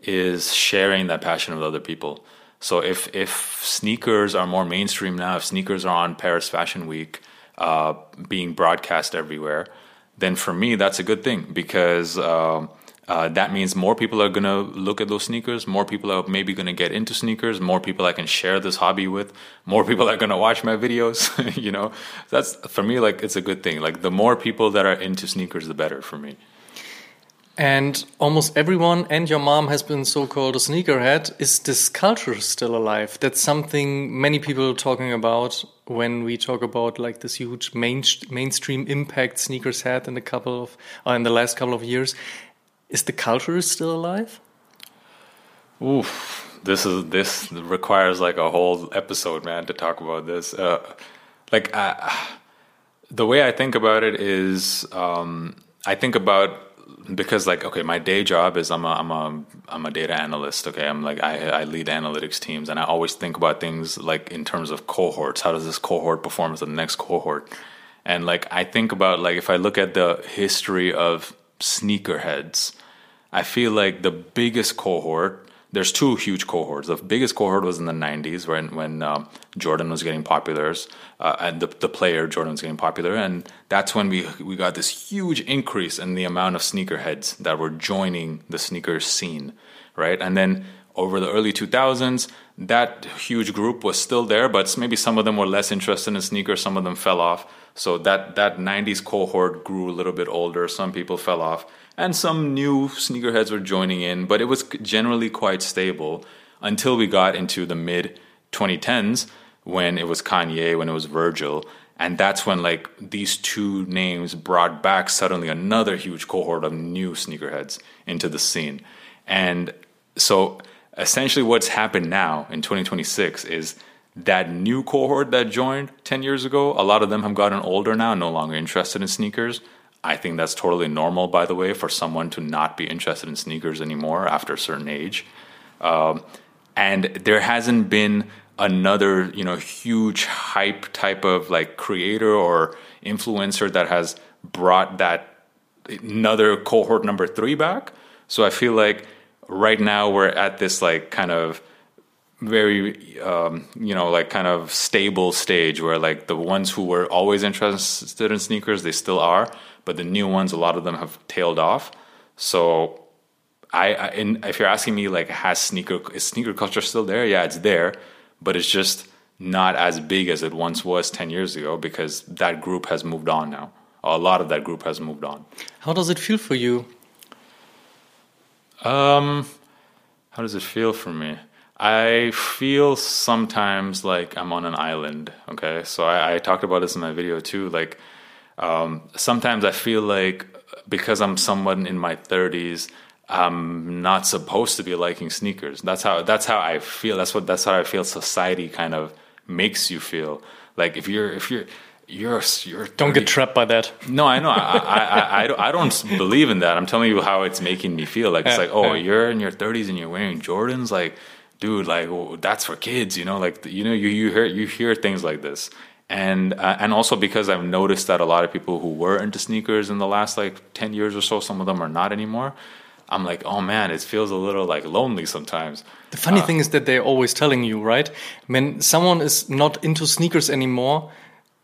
is sharing that passion with other people. So if if sneakers are more mainstream now, if sneakers are on Paris Fashion Week, uh, being broadcast everywhere, then for me that's a good thing because um, uh, that means more people are gonna look at those sneakers, more people are maybe gonna get into sneakers, more people I can share this hobby with, more people are gonna watch my videos. You know, that's for me like it's a good thing. Like the more people that are into sneakers, the better for me. And almost everyone and your mom has been so-called a sneakerhead. Is this culture still alive? That's something many people are talking about when we talk about like this huge main, mainstream impact sneakers had in the couple of uh, in the last couple of years. Is the culture still alive? Oof, this is this requires like a whole episode, man, to talk about this. Uh, like uh, the way I think about it is, um, I think about. Because like okay, my day job is I'm a I'm a I'm a data analyst. Okay, I'm like I I lead analytics teams, and I always think about things like in terms of cohorts. How does this cohort perform with the next cohort? And like I think about like if I look at the history of sneakerheads, I feel like the biggest cohort. There's two huge cohorts. The biggest cohort was in the nineties when when um, Jordan was getting popular, uh, and the the player Jordan was getting popular, and that's when we we got this huge increase in the amount of sneakerheads that were joining the sneaker scene, right? And then over the early two thousands, that huge group was still there, but maybe some of them were less interested in sneakers, some of them fell off. So that that nineties cohort grew a little bit older. Some people fell off. And some new sneakerheads were joining in, but it was generally quite stable until we got into the mid twenty tens. when it was Kanye, when it was Virgil. And that's when like these two names brought back suddenly another huge cohort of new sneakerheads into the scene. And so essentially what's happened now in twenty twenty-six is that new cohort that joined ten years ago, a lot of them have gotten older now, no longer interested in sneakers. I think that's totally normal, by the way, for someone to not be interested in sneakers anymore after a certain age. Um, and there hasn't been another, you know, huge hype type of like creator or influencer that has brought that another cohort number three back. So I feel like right now we're at this like kind of very, um, you know, like kind of stable stage where like the ones who were always interested in sneakers, they still are, but the new ones, a lot of them have tailed off. So I, I in, if you're asking me like, has sneaker, is sneaker culture still there? Yeah, it's there, but it's just not as big as it once was ten years ago because that group has moved on now. A lot of that group has moved on. How does it feel for you? Um, how does it feel for me? I feel sometimes like I'm on an island, okay? So I, I talked about this in my video too. Like, um, sometimes I feel like because I'm someone in my thirties, I'm not supposed to be liking sneakers. That's how, that's how I feel. That's what, that's how I feel society kind of makes you feel. Like if you're, if you're, you're, you're thirty, don't get trapped by that. No, I know. I, I, I, I, don't, I don't believe in that. I'm telling you how it's making me feel. Like, it's like, oh, you're in your thirties and you're wearing Jordans. Like, dude, like oh, that's for kids, you know, like, you know, you, you hear, you hear things like this. And, uh, and also because I've noticed that a lot of people who were into sneakers in the last like ten years or so, some of them are not anymore. I'm like, oh man, it feels a little like lonely sometimes. The funny uh, thing is that they're always telling you, right? When someone is not into sneakers anymore,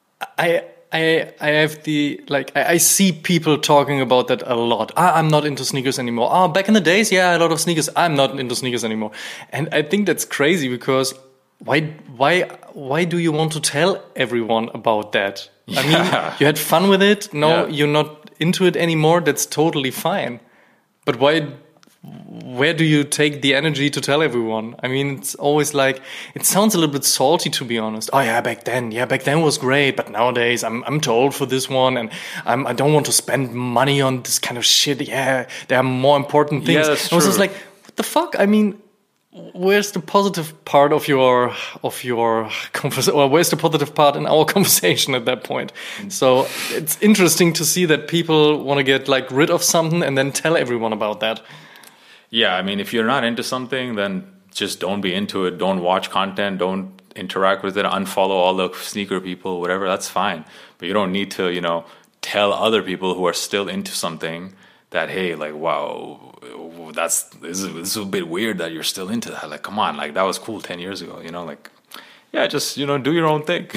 I, I, I have the, like, I, I see people talking about that a lot. Ah, I'm not into sneakers anymore. Ah, back in the days, yeah, a lot of sneakers. I'm not into sneakers anymore. And I think that's crazy because why, why, why do you want to tell everyone about that? Yeah. I mean, you had fun with it. No, yeah. You're not into it anymore. That's totally fine. But why, where do you take the energy to tell everyone? I mean, it's always like, it sounds a little bit salty, to be honest. Oh yeah, back then, yeah, back then was great, but nowadays I'm I'm too old for this one, and I'm, I don't want to spend money on this kind of shit. Yeah, there are more important things. Yeah, that's I was true. just like, what the fuck? I mean, where's the positive part of your of your conversation, or where's the positive part in our conversation at that point? So it's interesting to see that people want to get like rid of something and then tell everyone about that. Yeah, I mean, if you're not into something, then just don't be into it. Don't watch content. Don't interact with it. Unfollow all the sneaker people, whatever. That's fine. But you don't need to, you know, tell other people who are still into something that, hey, like, wow, that's this is, this is a bit weird that you're still into that. Like, come on, like that was cool ten years ago. You know, like, yeah, just, you know, do your own thing.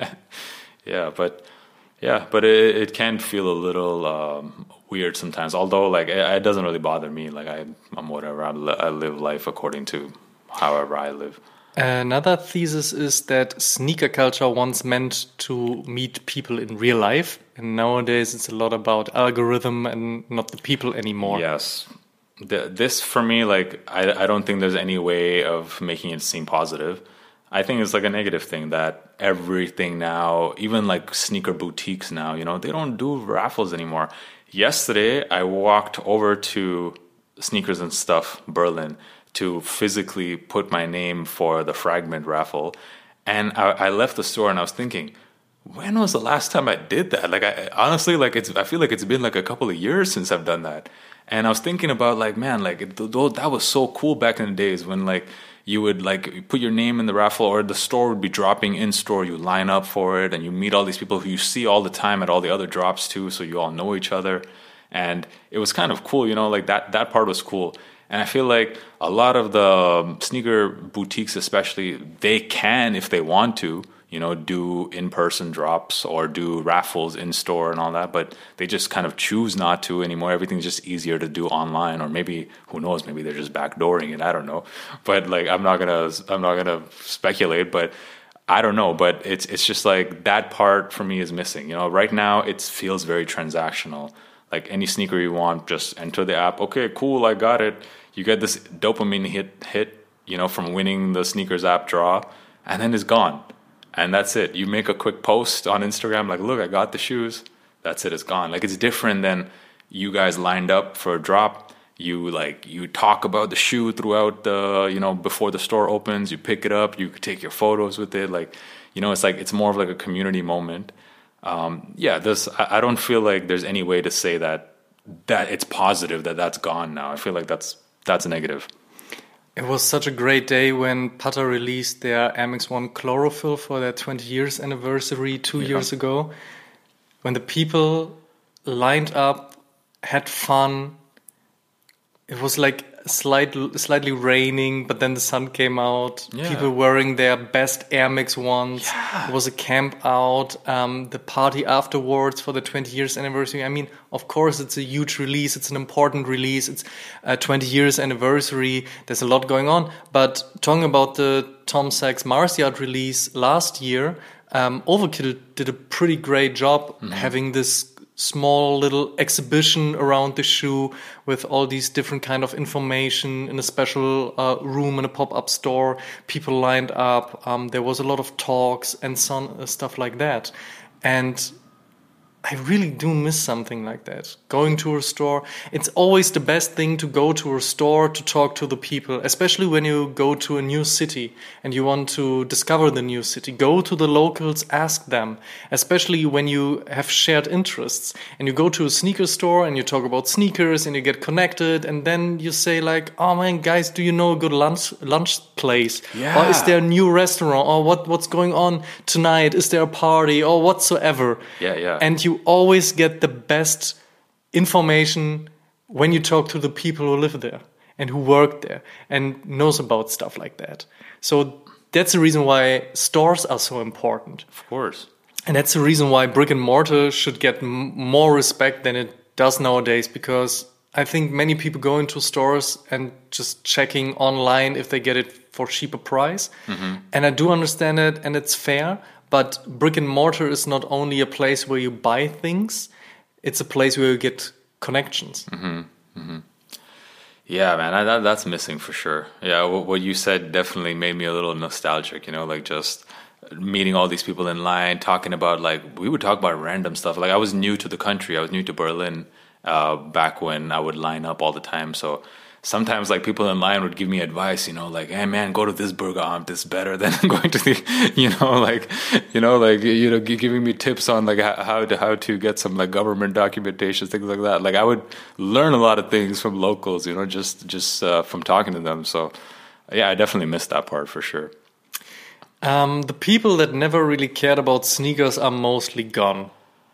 yeah, but yeah, but it, it can feel a little um, weird sometimes. Although, like, it, it doesn't really bother me. Like, I, I'm whatever. I, li- I live life according to however I live. Another thesis is that sneaker culture once meant to meet people in real life, and nowadays it's a lot about algorithm and not the people anymore. Yes. The, this, for me, like, I, I don't think there's any way of making it seem positive. I think it's like a negative thing that everything now, even like sneaker boutiques now, you know, they don't do raffles anymore. Yesterday, I walked over to Sneakers and Stuff Berlin to physically put my name for the Fragment raffle. And I, I left the store and I was thinking, when was the last time I did that? Like, I honestly, like, it's, I feel like it's been like a couple of years since I've done that. And I was thinking about, like, man, like, it, that was so cool back in the days when, like, you would, like, put your name in the raffle, or the store would be dropping in store. You line up for it and you meet all these people who you see all the time at all the other drops too. So you all know each other. And it was kind of cool, you know, like that, that part was cool. And I feel like a lot of the sneaker boutiques, especially, they can, if they want to, you know, do in-person drops or do raffles in store and all that, but they just kind of choose not to anymore. Everything's just easier to do online, or maybe, who knows, maybe they're just backdooring it. I don't know. But like, I'm not gonna, I'm not gonna speculate, but I don't know. But it's, it's just like that part for me is missing. You know, right now it feels very transactional. Like any sneaker you want, just enter the app. Okay, cool, I got it. You get this dopamine hit, hit, you know, from winning the sneakers app draw, and then it's gone. and that's it. You make a quick post on Instagram, like, look, I got the shoes. That's it. It's gone. Like, it's different than you guys lined up for a drop. You like you talk about the shoe throughout the, you know, before the store opens. You pick it up. You take your photos with it. Like, you know, it's like it's more of like a community moment. Um, yeah, this I, I don't feel like there's any way to say that that it's positive that that's gone now. I feel like that's that's a negative. It was such a great day when Pata released their Air Max one Chlorophyll for their twenty years anniversary two yeah. years ago. When the people lined up, had fun. It was like slight, slightly raining, but then the sun came out. Yeah. People wearing their best Air Max ones. Yeah. It was a camp out. Um, the party afterwards for the twenty years anniversary. I mean, of course, it's a huge release. It's an important release. It's a twenty years anniversary. There's a lot going on. But talking about the Tom Sachs Mars Yacht release last year, um, Overkill did a pretty great job mm-hmm. having this small little exhibition around the shoe with all these different kind of information in a special uh, room in a pop-up store. People lined up. Um, there was a lot of talks and some uh, stuff like that. And I really do miss something like that. Going to a store, it's always the best thing to go to a store to talk to the people, especially when you go to a new city and you want to discover the new city. Go to the locals, ask them, especially when you have shared interests. And you go to a sneaker store and you talk about sneakers and you get connected, and then you say like, oh man, guys, do you know a good lunch lunch place? Yeah. Or is there a new restaurant? Or what, what's going on tonight? Is there a party? Or whatsoever? Yeah, yeah. And you always get the best information when you talk to the people who live there and who work there and knows about stuff like that. So that's the reason why stores are so important. Of course. And that's the reason why brick and mortar should get m- more respect than it does nowadays, because I think many people go into stores and just checking online if they get it for cheaper price. Mm-hmm. And I do understand it, and it's fair. But brick and mortar is not only a place where you buy things, it's a place where you get connections. Mm-hmm. Mm-hmm. Yeah, man, I, that, that's missing for sure. Yeah, what, what you said definitely made me a little nostalgic, you know, like just meeting all these people in line, talking about, like, we would talk about random stuff. Like, I was new to the country. I was new to Berlin uh, back when I would line up all the time. So sometimes, like, people in line would give me advice, you know, like, hey, man, go to this burger amt. It's better than going to the, you know, like, you know, like, you know, giving me tips on, like, how to, how to get some, like, government documentation, things like that. Like, I would learn a lot of things from locals, you know, just, just uh, from talking to them. So, yeah, I definitely missed that part for sure. Um, the people that never really cared about sneakers are mostly gone.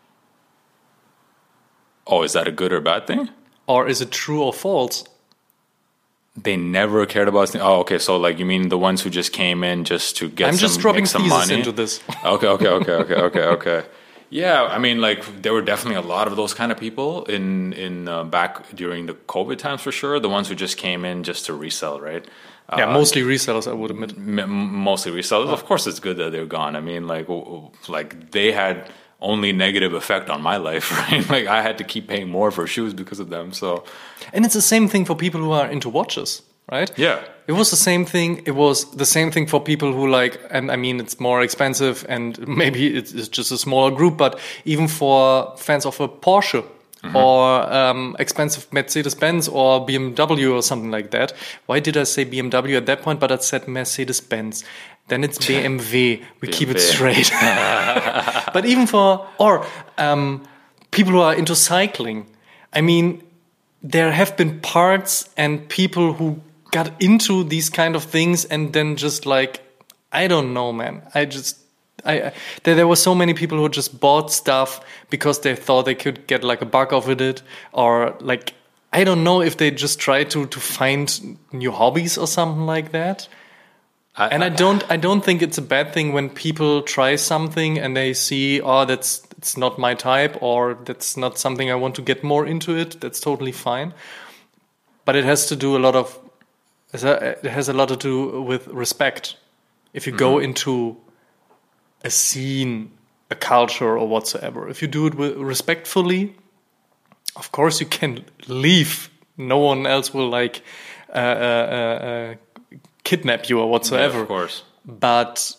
Oh, is that a good or bad thing? Or is it true or false? They never cared about sneakers. Oh, okay. So, like, you mean the ones who just came in just to get I'm some, just dropping some thesis money? into this. Okay, okay, okay, okay, okay, okay. Yeah, I mean, like, there were definitely a lot of those kind of people in in uh, back during the COVID times for sure. The ones who just came in just to resell, right? Yeah, uh, mostly resellers, I would admit. M- mostly resellers. Oh. Of course, it's good that they're gone. I mean, like, like they had only negative effect on my life, right? Like, I had to keep paying more for shoes because of them. So, and it's the same thing for people who are into watches, right? Yeah, it was the same thing. It was the same thing for people who like, and I mean, it's more expensive, and maybe it's just a smaller group. But even for fans of a Porsche. Mm-hmm. Or um, expensive Mercedes-Benz or B M W or something like that. Why did I say B M W at that point? But I said Mercedes-Benz. Then it's B M W. We B M W. Keep it straight. But even for, or um, people who are into cycling. I mean, there have been parts and people who got into these kind of things and then just like, I don't know, man. I just... I, there, there were so many people who just bought stuff because they thought they could get like a buck off with it, or like, I don't know if they just try to, to find new hobbies or something like that. I, and I, I don't I don't think it's a bad thing when people try something and they see, oh, that's it's not my type, or that's not something I want to get more into it. That's totally fine. But it has to do a lot of it has a lot to do with respect. If you mm-hmm. go into a scene, a culture, or whatsoever. If you do it with, respectfully, of course you can leave. No one else will like uh, uh, uh, kidnap you or whatsoever. Yeah, of course. But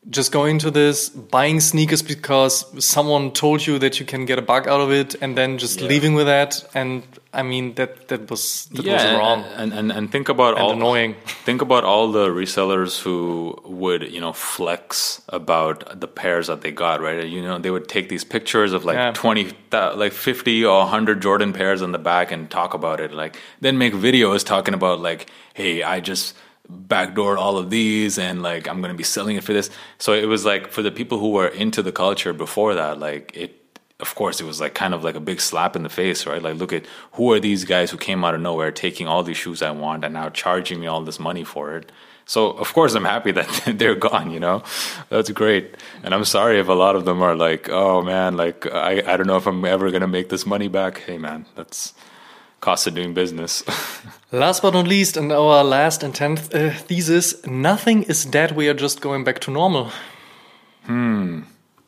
just going to this, buying sneakers because someone told you that you can get a buck out of it, and then just Yeah. leaving with that. And I mean that that was that yeah, was wrong And, and and think about and all annoying. Think about all the resellers who would, you know, flex about the pairs that they got, right? You know, they would take these pictures of like Yeah. twenty, like fifty or one hundred Jordan pairs on the back and talk about it. Like, then make videos talking about like, hey, I just backdoored all of these and like I'm going to be selling it for this. So it was like for the people who were into the culture before that, like it, of course, it was like kind of like a big slap in the face, right? Like, look at who are these guys who came out of nowhere taking all these shoes I want and now charging me all this money for it. So of course I'm happy that they're gone, you know, that's great. And I'm sorry if a lot of them are like, oh man, like I, I don't know if I'm ever going to make this money back. Hey man, that's cost of doing business. Last but not least, and our last and tenth uh, thesis: nothing is dead. We are just going back to normal. Hmm.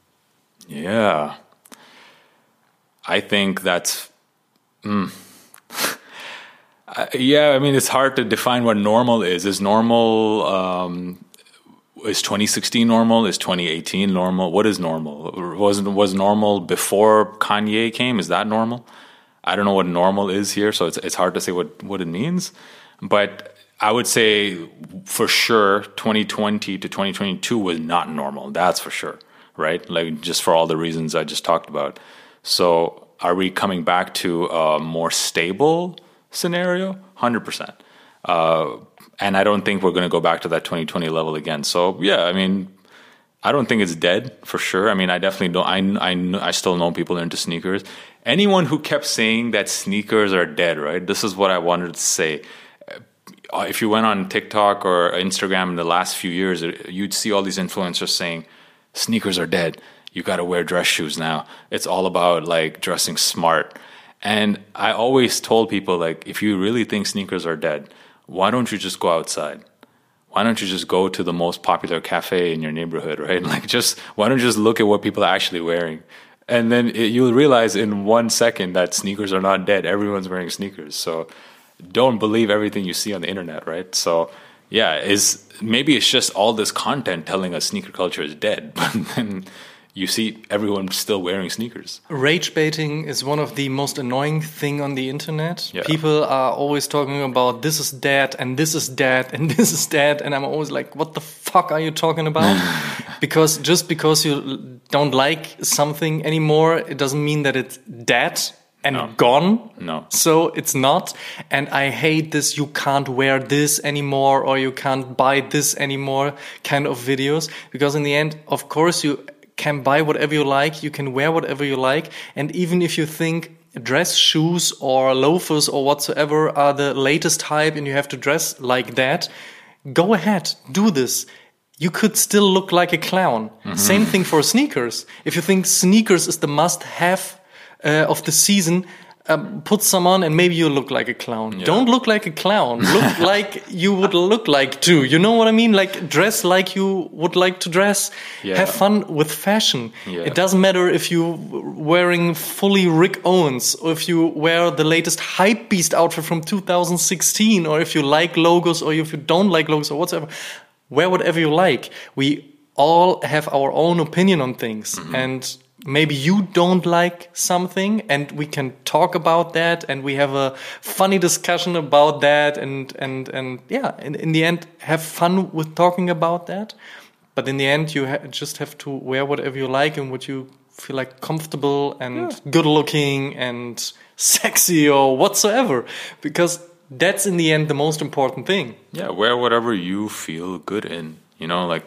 Yeah. I think that's. Mm. uh, yeah, I mean, it's hard to define what normal is. Is normal. Um, is twenty sixteen normal? Is twenty eighteen normal? What is normal? Was was normal before Kanye came? Is that normal? I don't know what normal is here, so it's it's hard to say what, what it means. But I would say for sure twenty twenty to twenty twenty-two was not normal. That's for sure, right? Like just for all the reasons I just talked about. So are we coming back to a more stable scenario? one hundred percent. Uh, and I don't think we're going to go back to that twenty twenty level again. So yeah, I mean, I don't think it's dead for sure. I mean, I definitely don't. I, I, I still know people into sneakers. Anyone who kept saying that sneakers are dead, right? This is what I wanted to say. If you went on TikTok or Instagram in the last few years, you'd see all these influencers saying sneakers are dead. You got to wear dress shoes now. It's all about like dressing smart. And I always told people, like, if you really think sneakers are dead, why don't you just go outside? Why don't you just go to the most popular cafe in your neighborhood, right? Like, just why don't you just look at what people are actually wearing? And then it, you'll realize in one second that sneakers are not dead. Everyone's wearing sneakers. So don't believe everything you see on the internet, right? So yeah, is maybe it's just all this content telling us sneaker culture is dead, but then you see everyone still wearing sneakers. Rage baiting is one of the most annoying thing on the internet. Yeah. People are always talking about this is dead and this is dead and this is dead, and I'm always like, what the fuck are you talking about? Because just because you don't like something anymore, it doesn't mean that it's dead and No. gone. No. So it's not. And I hate this, you can't wear this anymore or you can't buy this anymore kind of videos. Because in the end, of course, you can buy whatever you like, you can wear whatever you like, and even if you think dress shoes or loafers or whatsoever are the latest hype and you have to dress like that, go ahead, do this. You could still look like a clown. Mm-hmm. Same thing for sneakers. If you think sneakers is the must-have uh, of the season, Um, put some on and maybe you look like a clown. Yeah. Don't look like a clown. Look like you would look like too. You know what I mean? Like dress like you would like to dress. Yeah. Have fun with fashion. Yeah. It doesn't matter if you're wearing fully Rick Owens or if you wear the latest Hypebeast outfit from two thousand sixteen or if you like logos or if you don't like logos or whatever. Wear whatever you like. We all have our own opinion on things. Mm-hmm. And maybe you don't like something and we can talk about that and we have a funny discussion about that and, and, and yeah, in, in the end, have fun with talking about that. But in the end, you ha- just have to wear whatever you like and what you feel like comfortable and yeah. good looking and sexy or whatsoever, because that's in the end the most important thing. Yeah, wear whatever you feel good in, you know, like,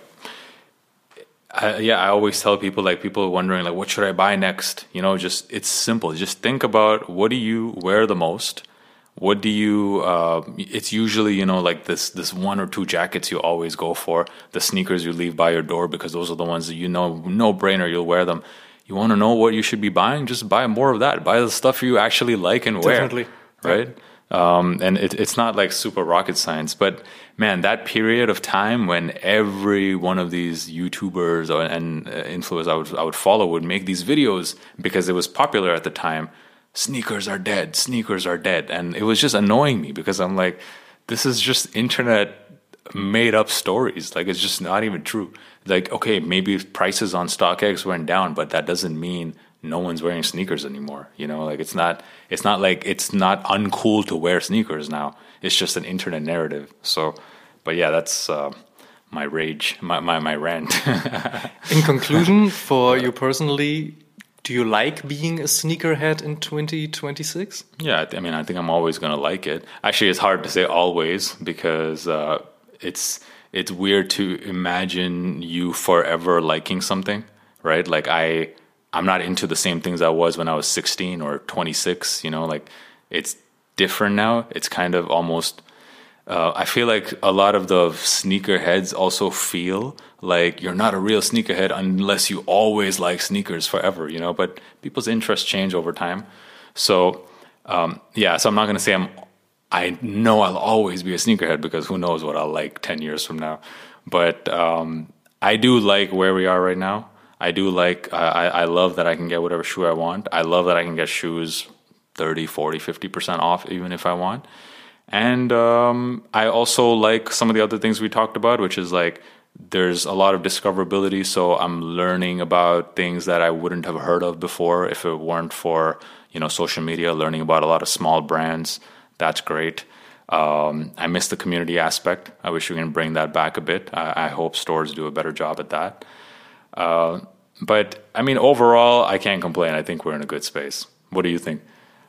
I, yeah, I always tell people, like, people wondering, like, what should I buy next? You know, just, it's simple. Just think about, what do you wear the most? What do you, uh, it's usually, you know, like this, this one or two jackets you always go for, the sneakers you leave by your door, because those are the ones that you know, no brainer, you'll wear them. You want to know what you should be buying? Just buy more of that. Buy the stuff you actually like and wear. Definitely. Right? Yeah. Um, and it, it's not like super rocket science, but man, that period of time when every one of these YouTubers or, and uh, influencers I would, I would follow would make these videos because it was popular at the time. Sneakers are dead. Sneakers are dead. And it was just annoying me because I'm like, this is just internet made up stories. Like, it's just not even true. Like, okay, maybe prices on StockX went down, but that doesn't mean no one's wearing sneakers anymore. You know, like, it's not, it's not like it's not uncool to wear sneakers now. It's just an internet narrative. So, but yeah, that's uh, my rage, my, my, my rant. In conclusion, for you personally, do you like being a sneakerhead in twenty twenty-six? Yeah, I mean, I think I'm always going to like it. Actually, it's hard to say always because uh, it's it's weird to imagine you forever liking something, right? Like I, I'm not into the same things I was when I was sixteen or twenty-six. You know, like it's different now. It's kind of almost. Uh, I feel like a lot of the sneakerheads also feel like you're not a real sneakerhead unless you always like sneakers forever, you know, but people's interests change over time. So, um, yeah, so I'm not going to say I'm, I know I'll always be a sneakerhead because who knows what I'll like ten years from now. But um, I do like where we are right now. I do like, I, I love that I can get whatever shoe I want. I love that I can get shoes thirty, forty, fifty percent off even if I want. And um, I also like some of the other things we talked about, which is like there's a lot of discoverability. So I'm learning about things that I wouldn't have heard of before if it weren't for, you know, social media, learning about a lot of small brands. That's great. Um, I miss the community aspect. I wish we can bring that back a bit. I, I hope stores do a better job at that. Uh, but I mean, overall, I can't complain. I think we're in a good space. What do you think?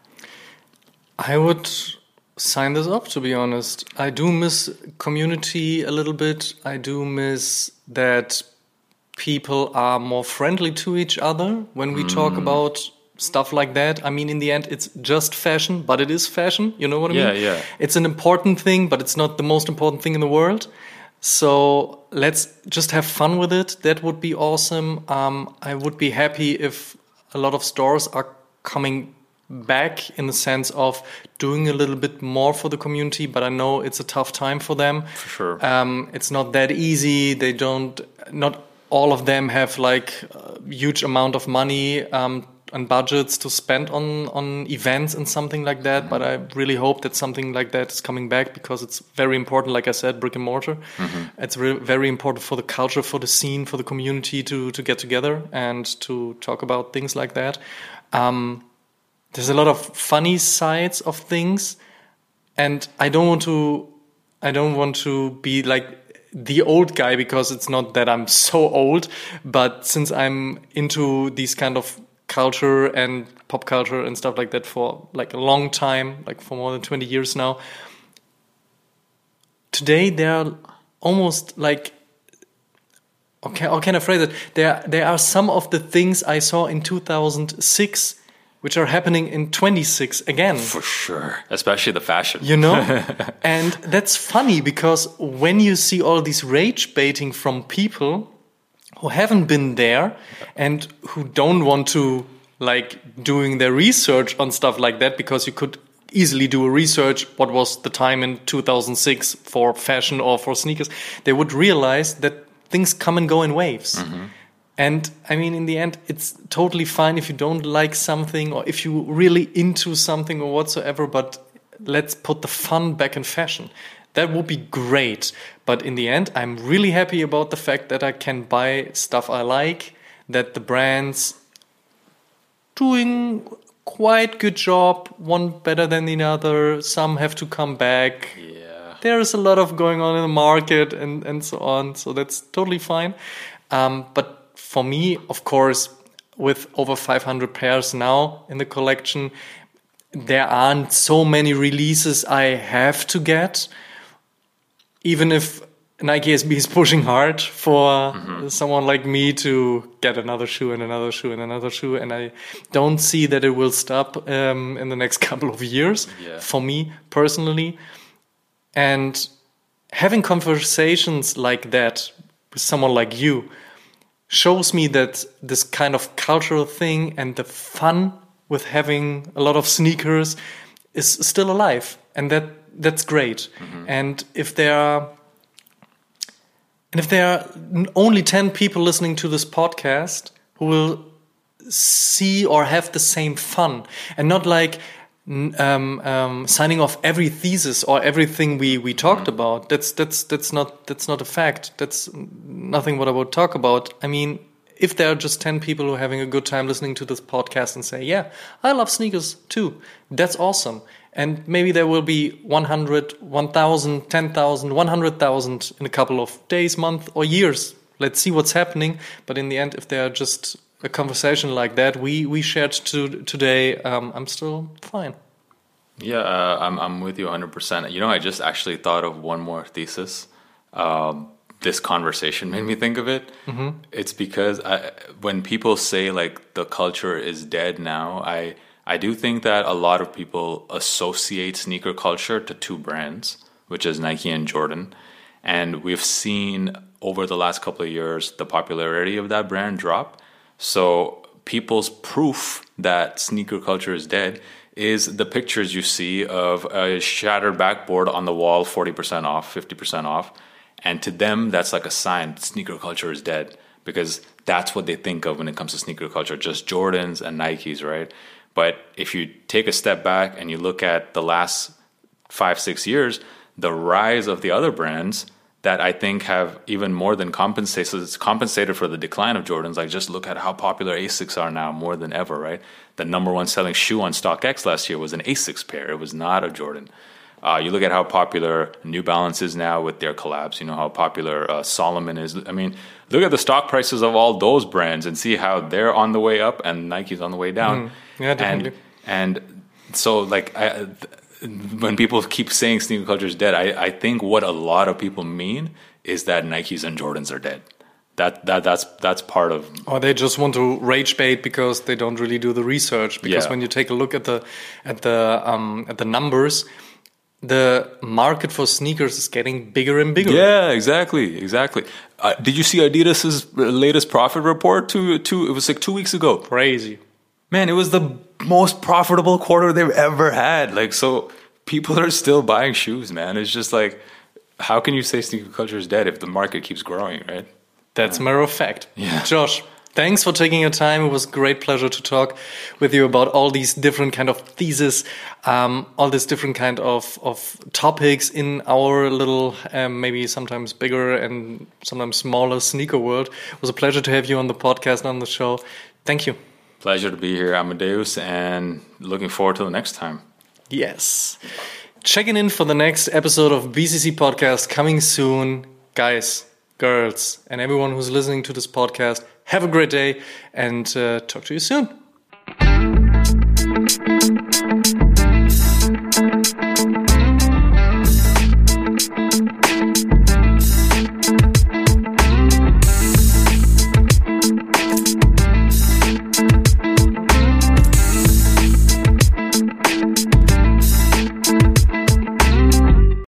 I would sign this up, to be honest. I do miss community a little bit. I do miss that people are more friendly to each other when we mm. talk about stuff like that. I mean, in the end, it's just fashion, but it is fashion. You know what I yeah, mean? Yeah, yeah. It's an important thing, but it's not the most important thing in the world. So let's just have fun with it. That would be awesome. Um, I would be happy if a lot of stores are coming back in the sense of doing a little bit more for the community, but I know it's a tough time for them. For sure. Um, it's not that easy. They don't, not all of them have like a huge amount of money um, and budgets to spend on, on events and something like that. Mm-hmm. But I really hope that something like that is coming back because it's very important. Like I said, brick and mortar. Mm-hmm. It's re- very important for the culture, for the scene, for the community to, to get together and to talk about things like that. Um, There's a lot of funny sides of things, and I don't want to. I don't want to be like the old guy because it's not that I'm so old, but since I'm into these kind of culture and pop culture and stuff like that for like a long time, like for more than twenty years now. Today there are almost like. Okay, how can I phrase it? There, there are some of the things I saw in two thousand six. Which are happening in twenty-six again. For sure. Especially the fashion. You know? And that's funny because when you see all this rage baiting from people who haven't been there and who don't want to like doing their research on stuff like that, because you could easily do a research what was the time in two thousand six for fashion or for sneakers, they would realize that things come and go in waves. Mm-hmm. And I mean, in the end, it's totally fine if you don't like something or if you're really into something or whatsoever, but let's put the fun back in fashion. That would be great. But in the end, I'm really happy about the fact that I can buy stuff I like, that the brands doing quite good job, one better than the other. Some have to come back. Yeah. There's a lot of going on in the market and, and so on. So that's totally fine. Um, but for me, of course, with over five hundred pairs now in the collection, there aren't so many releases I have to get. Even if Nike S B is pushing hard for mm-hmm. someone like me to get another shoe and another shoe and another shoe. And I don't see that it will stop um, in the next couple of years yeah. for me personally. And having conversations like that with someone like you shows me that this kind of cultural thing and the fun with having a lot of sneakers is still alive, and that that's great. Mm-hmm. And if there are and if there are only ten people listening to this podcast who will see or have the same fun, and not like um, um, signing off every thesis or everything we, we talked mm-hmm. about. That's that's that's not that's not a fact. That's nothing what I would talk about. I mean, if there are just ten people who are having a good time listening to this podcast and say, yeah, I love sneakers too, that's awesome. And maybe there will be one hundred, one thousand, ten thousand, one hundred thousand in a couple of days, months, or years. Let's see what's happening. But in the end, if there are just a conversation like that we, we shared to, today, um, I'm still fine. Yeah, uh, I'm I'm with you one hundred percent. You know, I just actually thought of one more thesis. Um, this conversation made me think of it. Mm-hmm. It's because I, when people say like the culture is dead now, I I do think that a lot of people associate sneaker culture to two brands, which is Nike and Jordan. And we've seen over the last couple of years the popularity of that brand drop. So people's proof that sneaker culture is dead is the pictures you see of a shattered backboard on the wall, forty percent off, fifty percent off. And to them, that's like a sign sneaker culture is dead, because that's what they think of when it comes to sneaker culture, just Jordans and Nikes, right? But if you take a step back and you look at the last five, six years, the rise of the other brands that I think have even more than compensated, so it's compensated for the decline of Jordans. Like, just look at how popular Asics are now more than ever, right? The number one selling shoe on StockX last year was an Asics pair. It was not a Jordan. Uh, you look at how popular New Balance is now with their collabs. You know how popular uh, Solomon is. I mean, look at the stock prices of all those brands and see how they're on the way up and Nike's on the way down. Mm. Yeah, definitely. And, and so, like, I, th- when people keep saying sneaker culture is dead, I, I think what a lot of people mean is that Nikes and Jordans are dead. That that that's that's part of. Or they just want to rage bait because they don't really do the research. Because yeah. when you take a look at the at the um, at the numbers, the market for sneakers is getting bigger and bigger. Yeah, exactly, exactly. Uh, did you see Adidas's latest profit report? Two, two. It was like two weeks ago. Crazy, man! It was the most profitable quarter they've ever had. Like, so people are still buying shoes, man. It's just like, how can you say sneaker culture is dead if the market keeps growing, right? That's a matter of fact. Yeah. Josh, thanks for taking your time. It was a great pleasure to talk with you about all these different kind of theses, um, all these different kind of, of topics in our little, um, maybe sometimes bigger and sometimes smaller sneaker world. It was a pleasure to have you on the podcast, on the show. Thank you. Pleasure to be here, Amadeus, and looking forward to the next time. Yes. Checking in for the next episode of B C C Podcast coming soon. Guys, girls, and everyone who's listening to this podcast, have a great day and uh, talk to you soon.